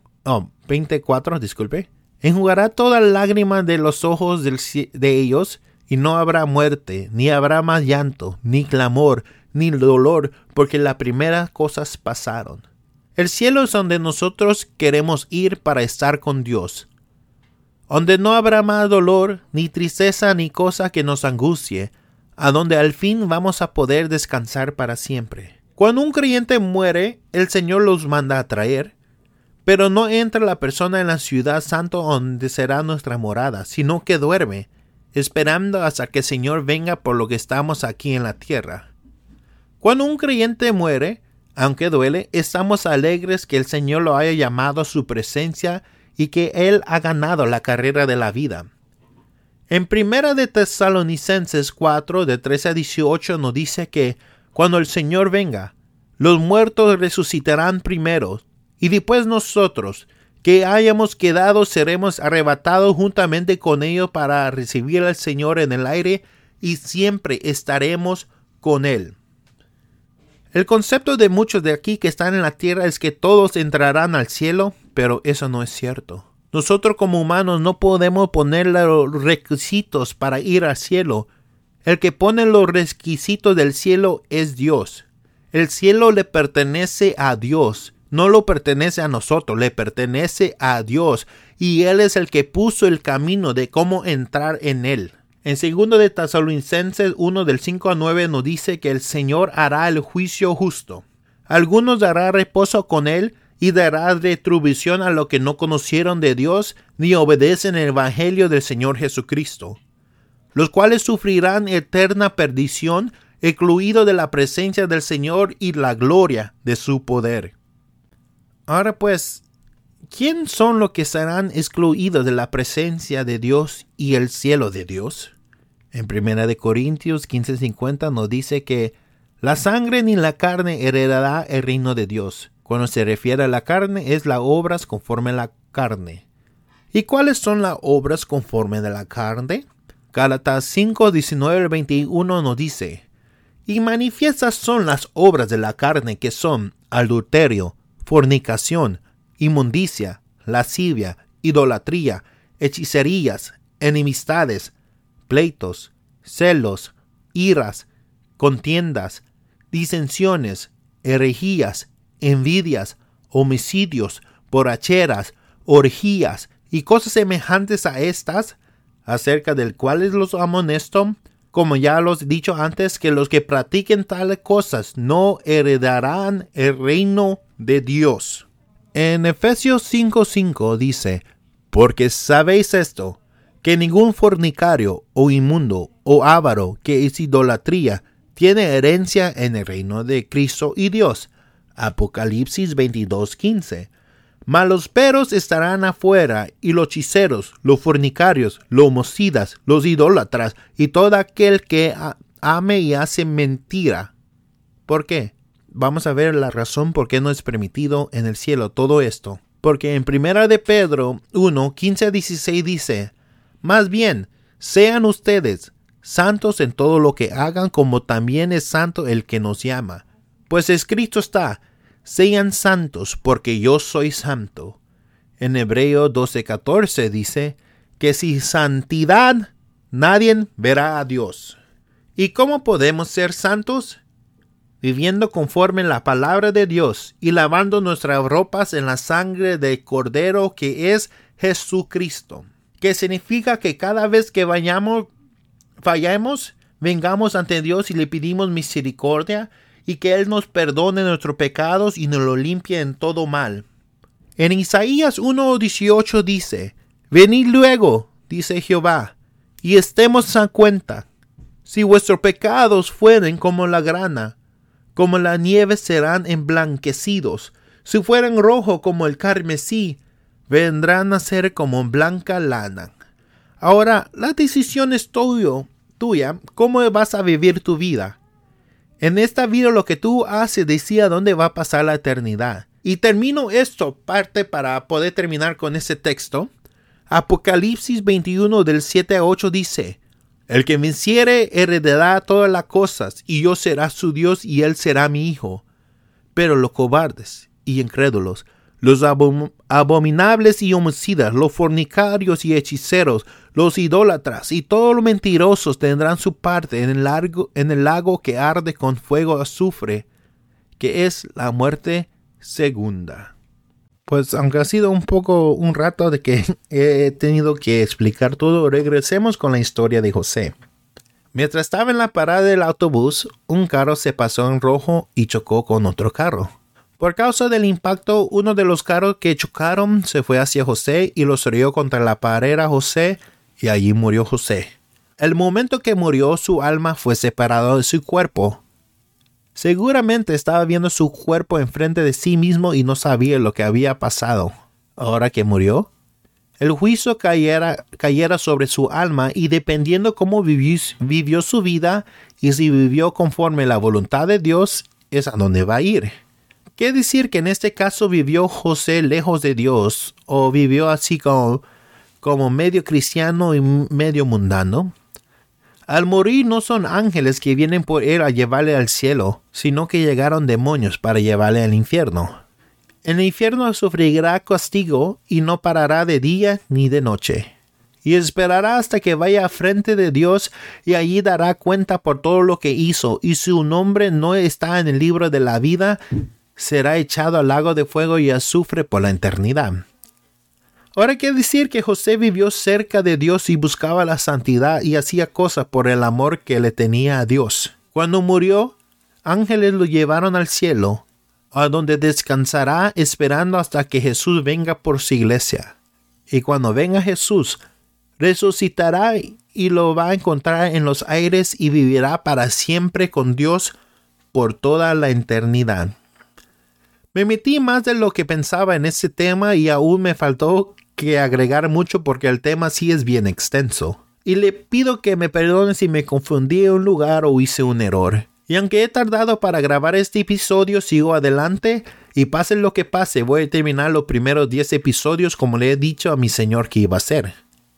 enjugará toda lágrima de los ojos de ellos, y no habrá muerte, ni habrá más llanto, ni clamor, ni dolor, porque las primeras cosas pasaron. El cielo es donde nosotros queremos ir para estar con Dios, donde no habrá más dolor, ni tristeza, ni cosa que nos angustie, a donde al fin vamos a poder descansar para siempre. Cuando un creyente muere, el Señor los manda a traer, pero no entra la persona en la ciudad santa donde será nuestra morada, sino que duerme, esperando hasta que el Señor venga por lo que estamos aquí en la tierra. Cuando un creyente muere, aunque duele, estamos alegres que el Señor lo haya llamado a su presencia y que Él ha ganado la carrera de la vida. En 1 de Tesalonicenses 4, de 13 a 18 nos dice que cuando el Señor venga, los muertos resucitarán primero, y después nosotros, que hayamos quedado, seremos arrebatados juntamente con ellos para recibir al Señor en el aire, y siempre estaremos con Él. El concepto de muchos de aquí que están en la tierra es que todos entrarán al cielo, pero eso no es cierto. Nosotros como humanos no podemos poner los requisitos para ir al cielo. El que pone los requisitos del cielo es Dios. El cielo le pertenece a Dios. No lo pertenece a nosotros, le pertenece a Dios, y Él es el que puso el camino de cómo entrar en Él. En 2 de Tesalonicenses 1, del 5 a 9 nos dice que el Señor hará el juicio justo. Algunos dará reposo con Él y dará retribución a los que no conocieron de Dios ni obedecen el Evangelio del Señor Jesucristo, los cuales sufrirán eterna perdición, excluidos de la presencia del Señor y la gloria de su poder. Ahora pues, ¿quién son los que serán excluidos de la presencia de Dios y el cielo de Dios? En 1 de Corintios 15:50 nos dice que la sangre ni la carne heredará el reino de Dios. Cuando se refiere a la carne, es las obras conforme a la carne. ¿Y cuáles son las obras conforme a la carne? Gálatas 5:19-21 nos dice: y manifiestas son las obras de la carne, que son adulterio, fornicación, inmundicia, lascivia, idolatría, hechicerías, enemistades, pleitos, celos, iras, contiendas, disensiones, herejías, envidias, homicidios, borracheras, orgías y cosas semejantes a estas, acerca del cuales los amonesto, como ya los he dicho antes, que los que practiquen tales cosas no heredarán el reino de Dios. En Efesios 5:5 dice: Porque sabéis esto, que ningún fornicario o inmundo o avaro que es idolatría tiene herencia en el reino de Cristo y Dios. Apocalipsis 22:15. Mas los perros estarán afuera, y los hechiceros, los fornicarios, los homicidas, los idólatras, y todo aquel que ame y hace mentira. ¿Por qué? Vamos a ver la razón por qué no es permitido en el cielo todo esto. Porque en 1 de Pedro 1:15-16 dice, más bien, sean ustedes santos en todo lo que hagan, como también es santo el que nos llama. Pues escrito está, sean santos, porque yo soy santo. En Hebreo 12:14 dice, que sin santidad nadie verá a Dios. ¿Y cómo podemos ser santos? Viviendo conforme la palabra de Dios y lavando nuestras ropas en la sangre del Cordero que es Jesucristo. Que significa que cada vez que fallamos, vengamos ante Dios y le pedimos misericordia y que Él nos perdone nuestros pecados y nos lo limpie en todo mal. En Isaías 1:18 dice, venid luego, dice Jehová, y estemos a cuenta. Si vuestros pecados fueren como la grana, como la nieve serán emblanquecidos. Si fueran rojos como el carmesí, vendrán a ser como blanca lana. Ahora, la decisión es tuya, cómo vas a vivir tu vida. En esta vida lo que tú haces decide dónde va a pasar la eternidad. Y termino esto parte para poder terminar con este texto. Apocalipsis 21 del 7-8 dice, el que venciere heredará todas las cosas, y yo será su Dios y él será mi hijo. Pero los cobardes y incrédulos, los abominables y homicidas, los fornicarios y hechiceros, los idólatras y todos los mentirosos tendrán su parte en el lago que arde con fuego azufre, que es la muerte segunda. Pues aunque ha sido un rato de que he tenido que explicar todo, regresemos con la historia de José. Mientras estaba en la parada del autobús, un carro se pasó en rojo y chocó con otro carro. Por causa del impacto, uno de los carros que chocaron se fue hacia José y lo estrelló contra la pared a José, y allí murió José. El momento que murió, su alma fue separada de su cuerpo. Seguramente estaba viendo su cuerpo enfrente de sí mismo y no sabía lo que había pasado. Ahora que murió, el juicio cayera sobre su alma, y dependiendo cómo vivió su vida y si vivió conforme la voluntad de Dios, es a donde va a ir. ¿Qué decir que en este caso vivió José lejos de Dios, o vivió así como medio cristiano y medio mundano? Al morir no son ángeles que vienen por él a llevarle al cielo, sino que llegaron demonios para llevarle al infierno. En el infierno sufrirá castigo y no parará de día ni de noche. Y esperará hasta que vaya frente de Dios, y allí dará cuenta por todo lo que hizo, y si su nombre no está en el libro de la vida, será echado al lago de fuego y azufre por la eternidad. Ahora quiere decir que José vivió cerca de Dios y buscaba la santidad y hacía cosas por el amor que le tenía a Dios. Cuando murió, ángeles lo llevaron al cielo, a donde descansará esperando hasta que Jesús venga por su iglesia. Y cuando venga Jesús, resucitará y lo va a encontrar en los aires y vivirá para siempre con Dios por toda la eternidad. Me metí más de lo que pensaba en este tema y aún me faltó que agregar mucho porque el tema sí es bien extenso. Y le pido que me perdone si me confundí en un lugar o hice un error. Y aunque he tardado para grabar este episodio, sigo adelante y pase lo que pase, voy a terminar los primeros 10 episodios como le he dicho a mi Señor que iba a hacer.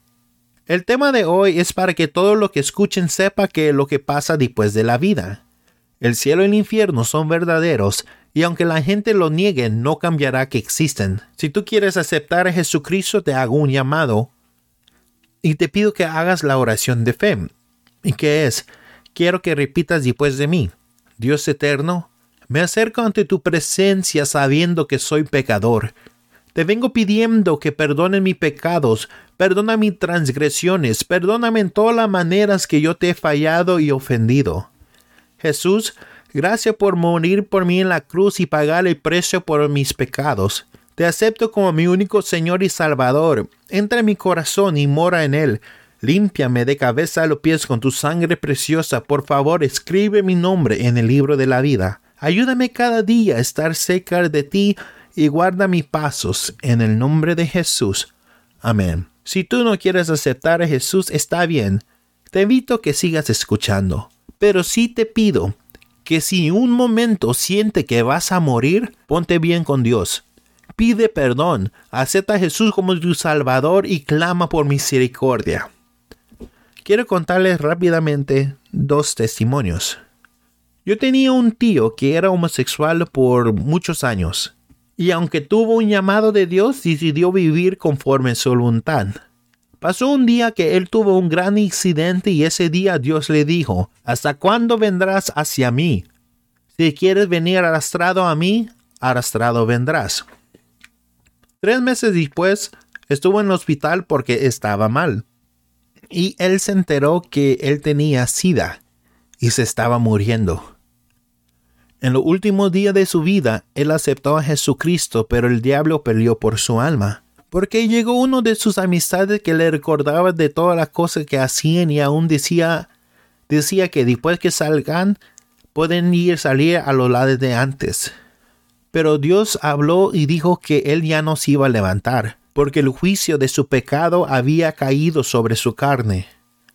El tema de hoy es para que todo lo que escuchen sepa que lo que pasa después de la vida. El cielo y el infierno son verdaderos, y aunque la gente lo niegue, no cambiará que existen. Si tú quieres aceptar a Jesucristo, te hago un llamado y te pido que hagas la oración de fe. ¿Y qué es? Quiero que repitas después de mí. Dios eterno, me acerco ante tu presencia sabiendo que soy pecador. Te vengo pidiendo que perdones mis pecados, perdona mis transgresiones, perdóname en todas las maneras que yo te he fallado y ofendido. Jesús, gracias por morir por mí en la cruz y pagar el precio por mis pecados. Te acepto como mi único Señor y Salvador. Entra en mi corazón y mora en él. Límpiame de cabeza a los pies con tu sangre preciosa. Por favor, escribe mi nombre en el libro de la vida. Ayúdame cada día a estar cerca de ti y guarda mis pasos en el nombre de Jesús. Amén. Si tú no quieres aceptar a Jesús, está bien. Te invito a que sigas escuchando. Pero sí te pido que si un momento siente que vas a morir, ponte bien con Dios. Pide perdón, acepta a Jesús como tu Salvador y clama por misericordia. Quiero contarles rápidamente 2 testimonios. Yo tenía un tío que era homosexual por muchos años, y aunque tuvo un llamado de Dios, decidió vivir conforme a su voluntad. Pasó un día que él tuvo un gran accidente y ese día Dios le dijo: ¿hasta cuándo vendrás hacia mí? Si quieres venir arrastrado a mí, arrastrado vendrás. 3 meses después, estuvo en el hospital porque estaba mal. Y él se enteró que él tenía SIDA y se estaba muriendo. En los últimos días de su vida, él aceptó a Jesucristo, pero el diablo peleó por su alma. Porque llegó uno de sus amistades que le recordaba de todas las cosas que hacían y aún decía que después que salgan, pueden salir a los lados de antes. Pero Dios habló y dijo que él ya no se iba a levantar, porque el juicio de su pecado había caído sobre su carne.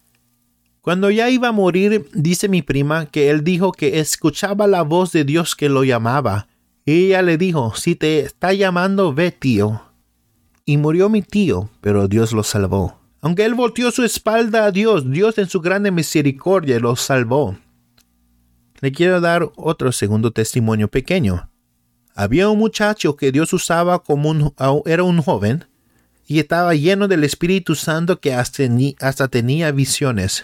Cuando ya iba a morir, dice mi prima que él dijo que escuchaba la voz de Dios que lo llamaba. Y ella le dijo: si te está llamando, ve, tío. Y murió mi tío, pero Dios lo salvó. Aunque él volteó su espalda a Dios, Dios en su grande misericordia lo salvó. Le quiero dar otro segundo testimonio pequeño. Había un muchacho que Dios usaba era un joven y estaba lleno del Espíritu Santo que hasta tenía visiones.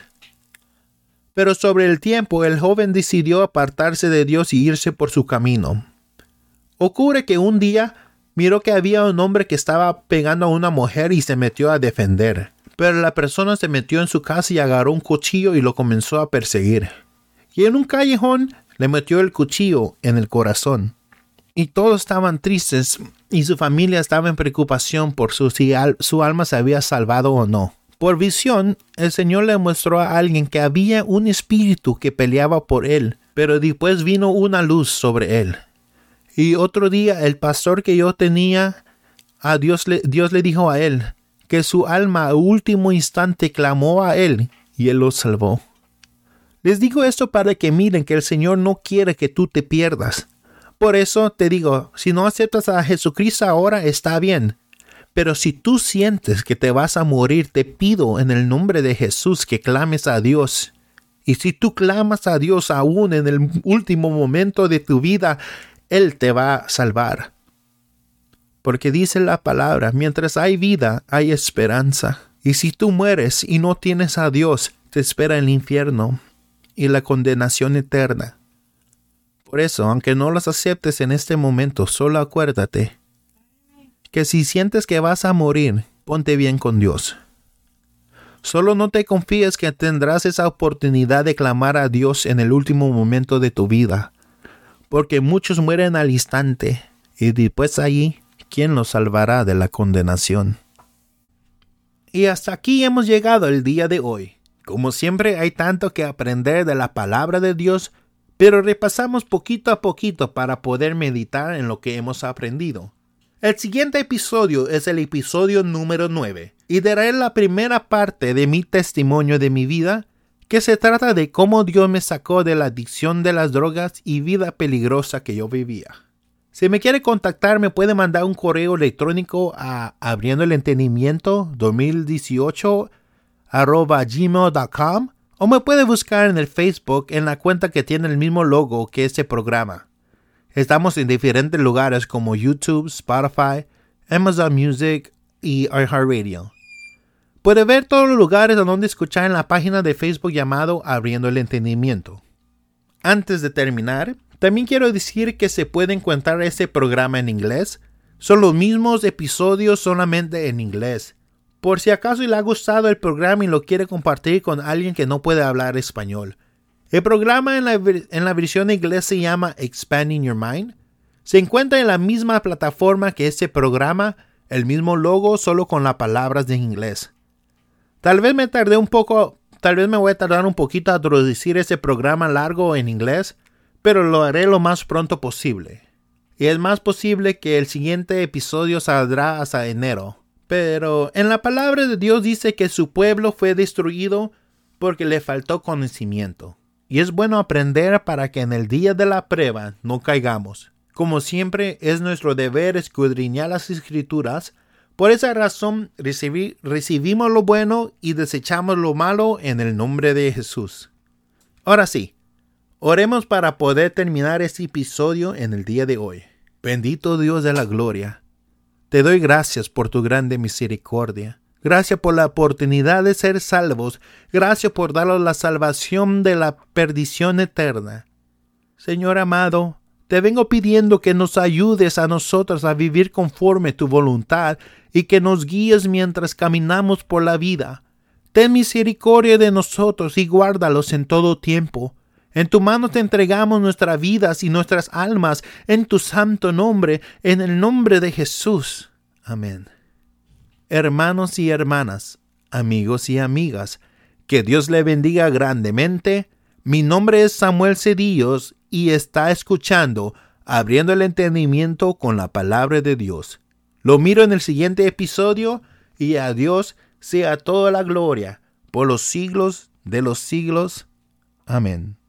Pero sobre el tiempo el joven decidió apartarse de Dios y irse por su camino. Ocurre que un día miró que había un hombre que estaba pegando a una mujer y se metió a defender. Pero la persona se metió en su casa y agarró un cuchillo y lo comenzó a perseguir. Y en un callejón le metió el cuchillo en el corazón. Y todos estaban tristes y su familia estaba en preocupación por si su alma se había salvado o no. Por visión, el Señor le mostró a alguien que había un espíritu que peleaba por él, pero después vino una luz sobre él. Y otro día el pastor que yo tenía, Dios le dijo a él que su alma al último instante clamó a él y él lo salvó. Les digo esto para que miren que el Señor no quiere que tú te pierdas. Por eso te digo, si no aceptas a Jesucristo ahora, está bien. Pero si tú sientes que te vas a morir, te pido en el nombre de Jesús que clames a Dios. Y si tú clamas a Dios aún en el último momento de tu vida, Él te va a salvar. Porque dice la palabra, mientras hay vida, hay esperanza. Y si tú mueres y no tienes a Dios, te espera el infierno y la condenación eterna. Por eso, aunque no las aceptes en este momento, solo acuérdate que si sientes que vas a morir, ponte bien con Dios. Solo no te confíes que tendrás esa oportunidad de clamar a Dios en el último momento de tu vida, porque muchos mueren al instante y después allí, ¿quién los salvará de la condenación? Y hasta aquí hemos llegado el día de hoy. Como siempre, hay tanto que aprender de la palabra de Dios, pero repasamos poquito a poquito para poder meditar en lo que hemos aprendido. El siguiente episodio es el episodio número 9 y daré la primera parte de mi testimonio de mi vida, que se trata de cómo Dios me sacó de la adicción de las drogas y vida peligrosa que yo vivía. Si me quiere contactar, me puede mandar un correo electrónico a abriendoelentendimiento2018@gmail.com o me puede buscar en el Facebook en la cuenta que tiene el mismo logo que este programa. Estamos en diferentes lugares como YouTube, Spotify, Amazon Music y iHeartRadio. Puede ver todos los lugares a donde escuchar en la página de Facebook llamado Abriendo el Entendimiento. Antes de terminar, también quiero decir que se puede encontrar este programa en inglés. Son los mismos episodios solamente en inglés. Por si acaso le ha gustado el programa y lo quiere compartir con alguien que no puede hablar español. El programa en la versión inglesa se llama Expanding Your Mind. Se encuentra en la misma plataforma que este programa, el mismo logo, solo con las palabras en inglés. Tal vez me voy a tardar un poquito a traducir este programa largo en inglés, pero lo haré lo más pronto posible. Y es más posible que el siguiente episodio saldrá hasta enero. Pero en la palabra de Dios dice que su pueblo fue destruido porque le faltó conocimiento. Y es bueno aprender para que en el día de la prueba no caigamos. Como siempre, es nuestro deber escudriñar las Escrituras. Por esa razón, recibimos lo bueno y desechamos lo malo en el nombre de Jesús. Ahora sí, oremos para poder terminar este episodio en el día de hoy. Bendito Dios de la gloria, te doy gracias por tu grande misericordia. Gracias por la oportunidad de ser salvos. Gracias por darnos la salvación de la perdición eterna. Señor amado, te vengo pidiendo que nos ayudes a nosotros a vivir conforme tu voluntad y que nos guíes mientras caminamos por la vida. Ten misericordia de nosotros y guárdalos en todo tiempo. En tu mano te entregamos nuestras vidas y nuestras almas en tu santo nombre, en el nombre de Jesús. Amén. Hermanos y hermanas, amigos y amigas, que Dios le bendiga grandemente. Mi nombre es Samuel Cedillos y está escuchando Abriendo el Entendimiento con la Palabra de Dios. Lo miro en el siguiente episodio y a Dios sea toda la gloria por los siglos de los siglos. Amén.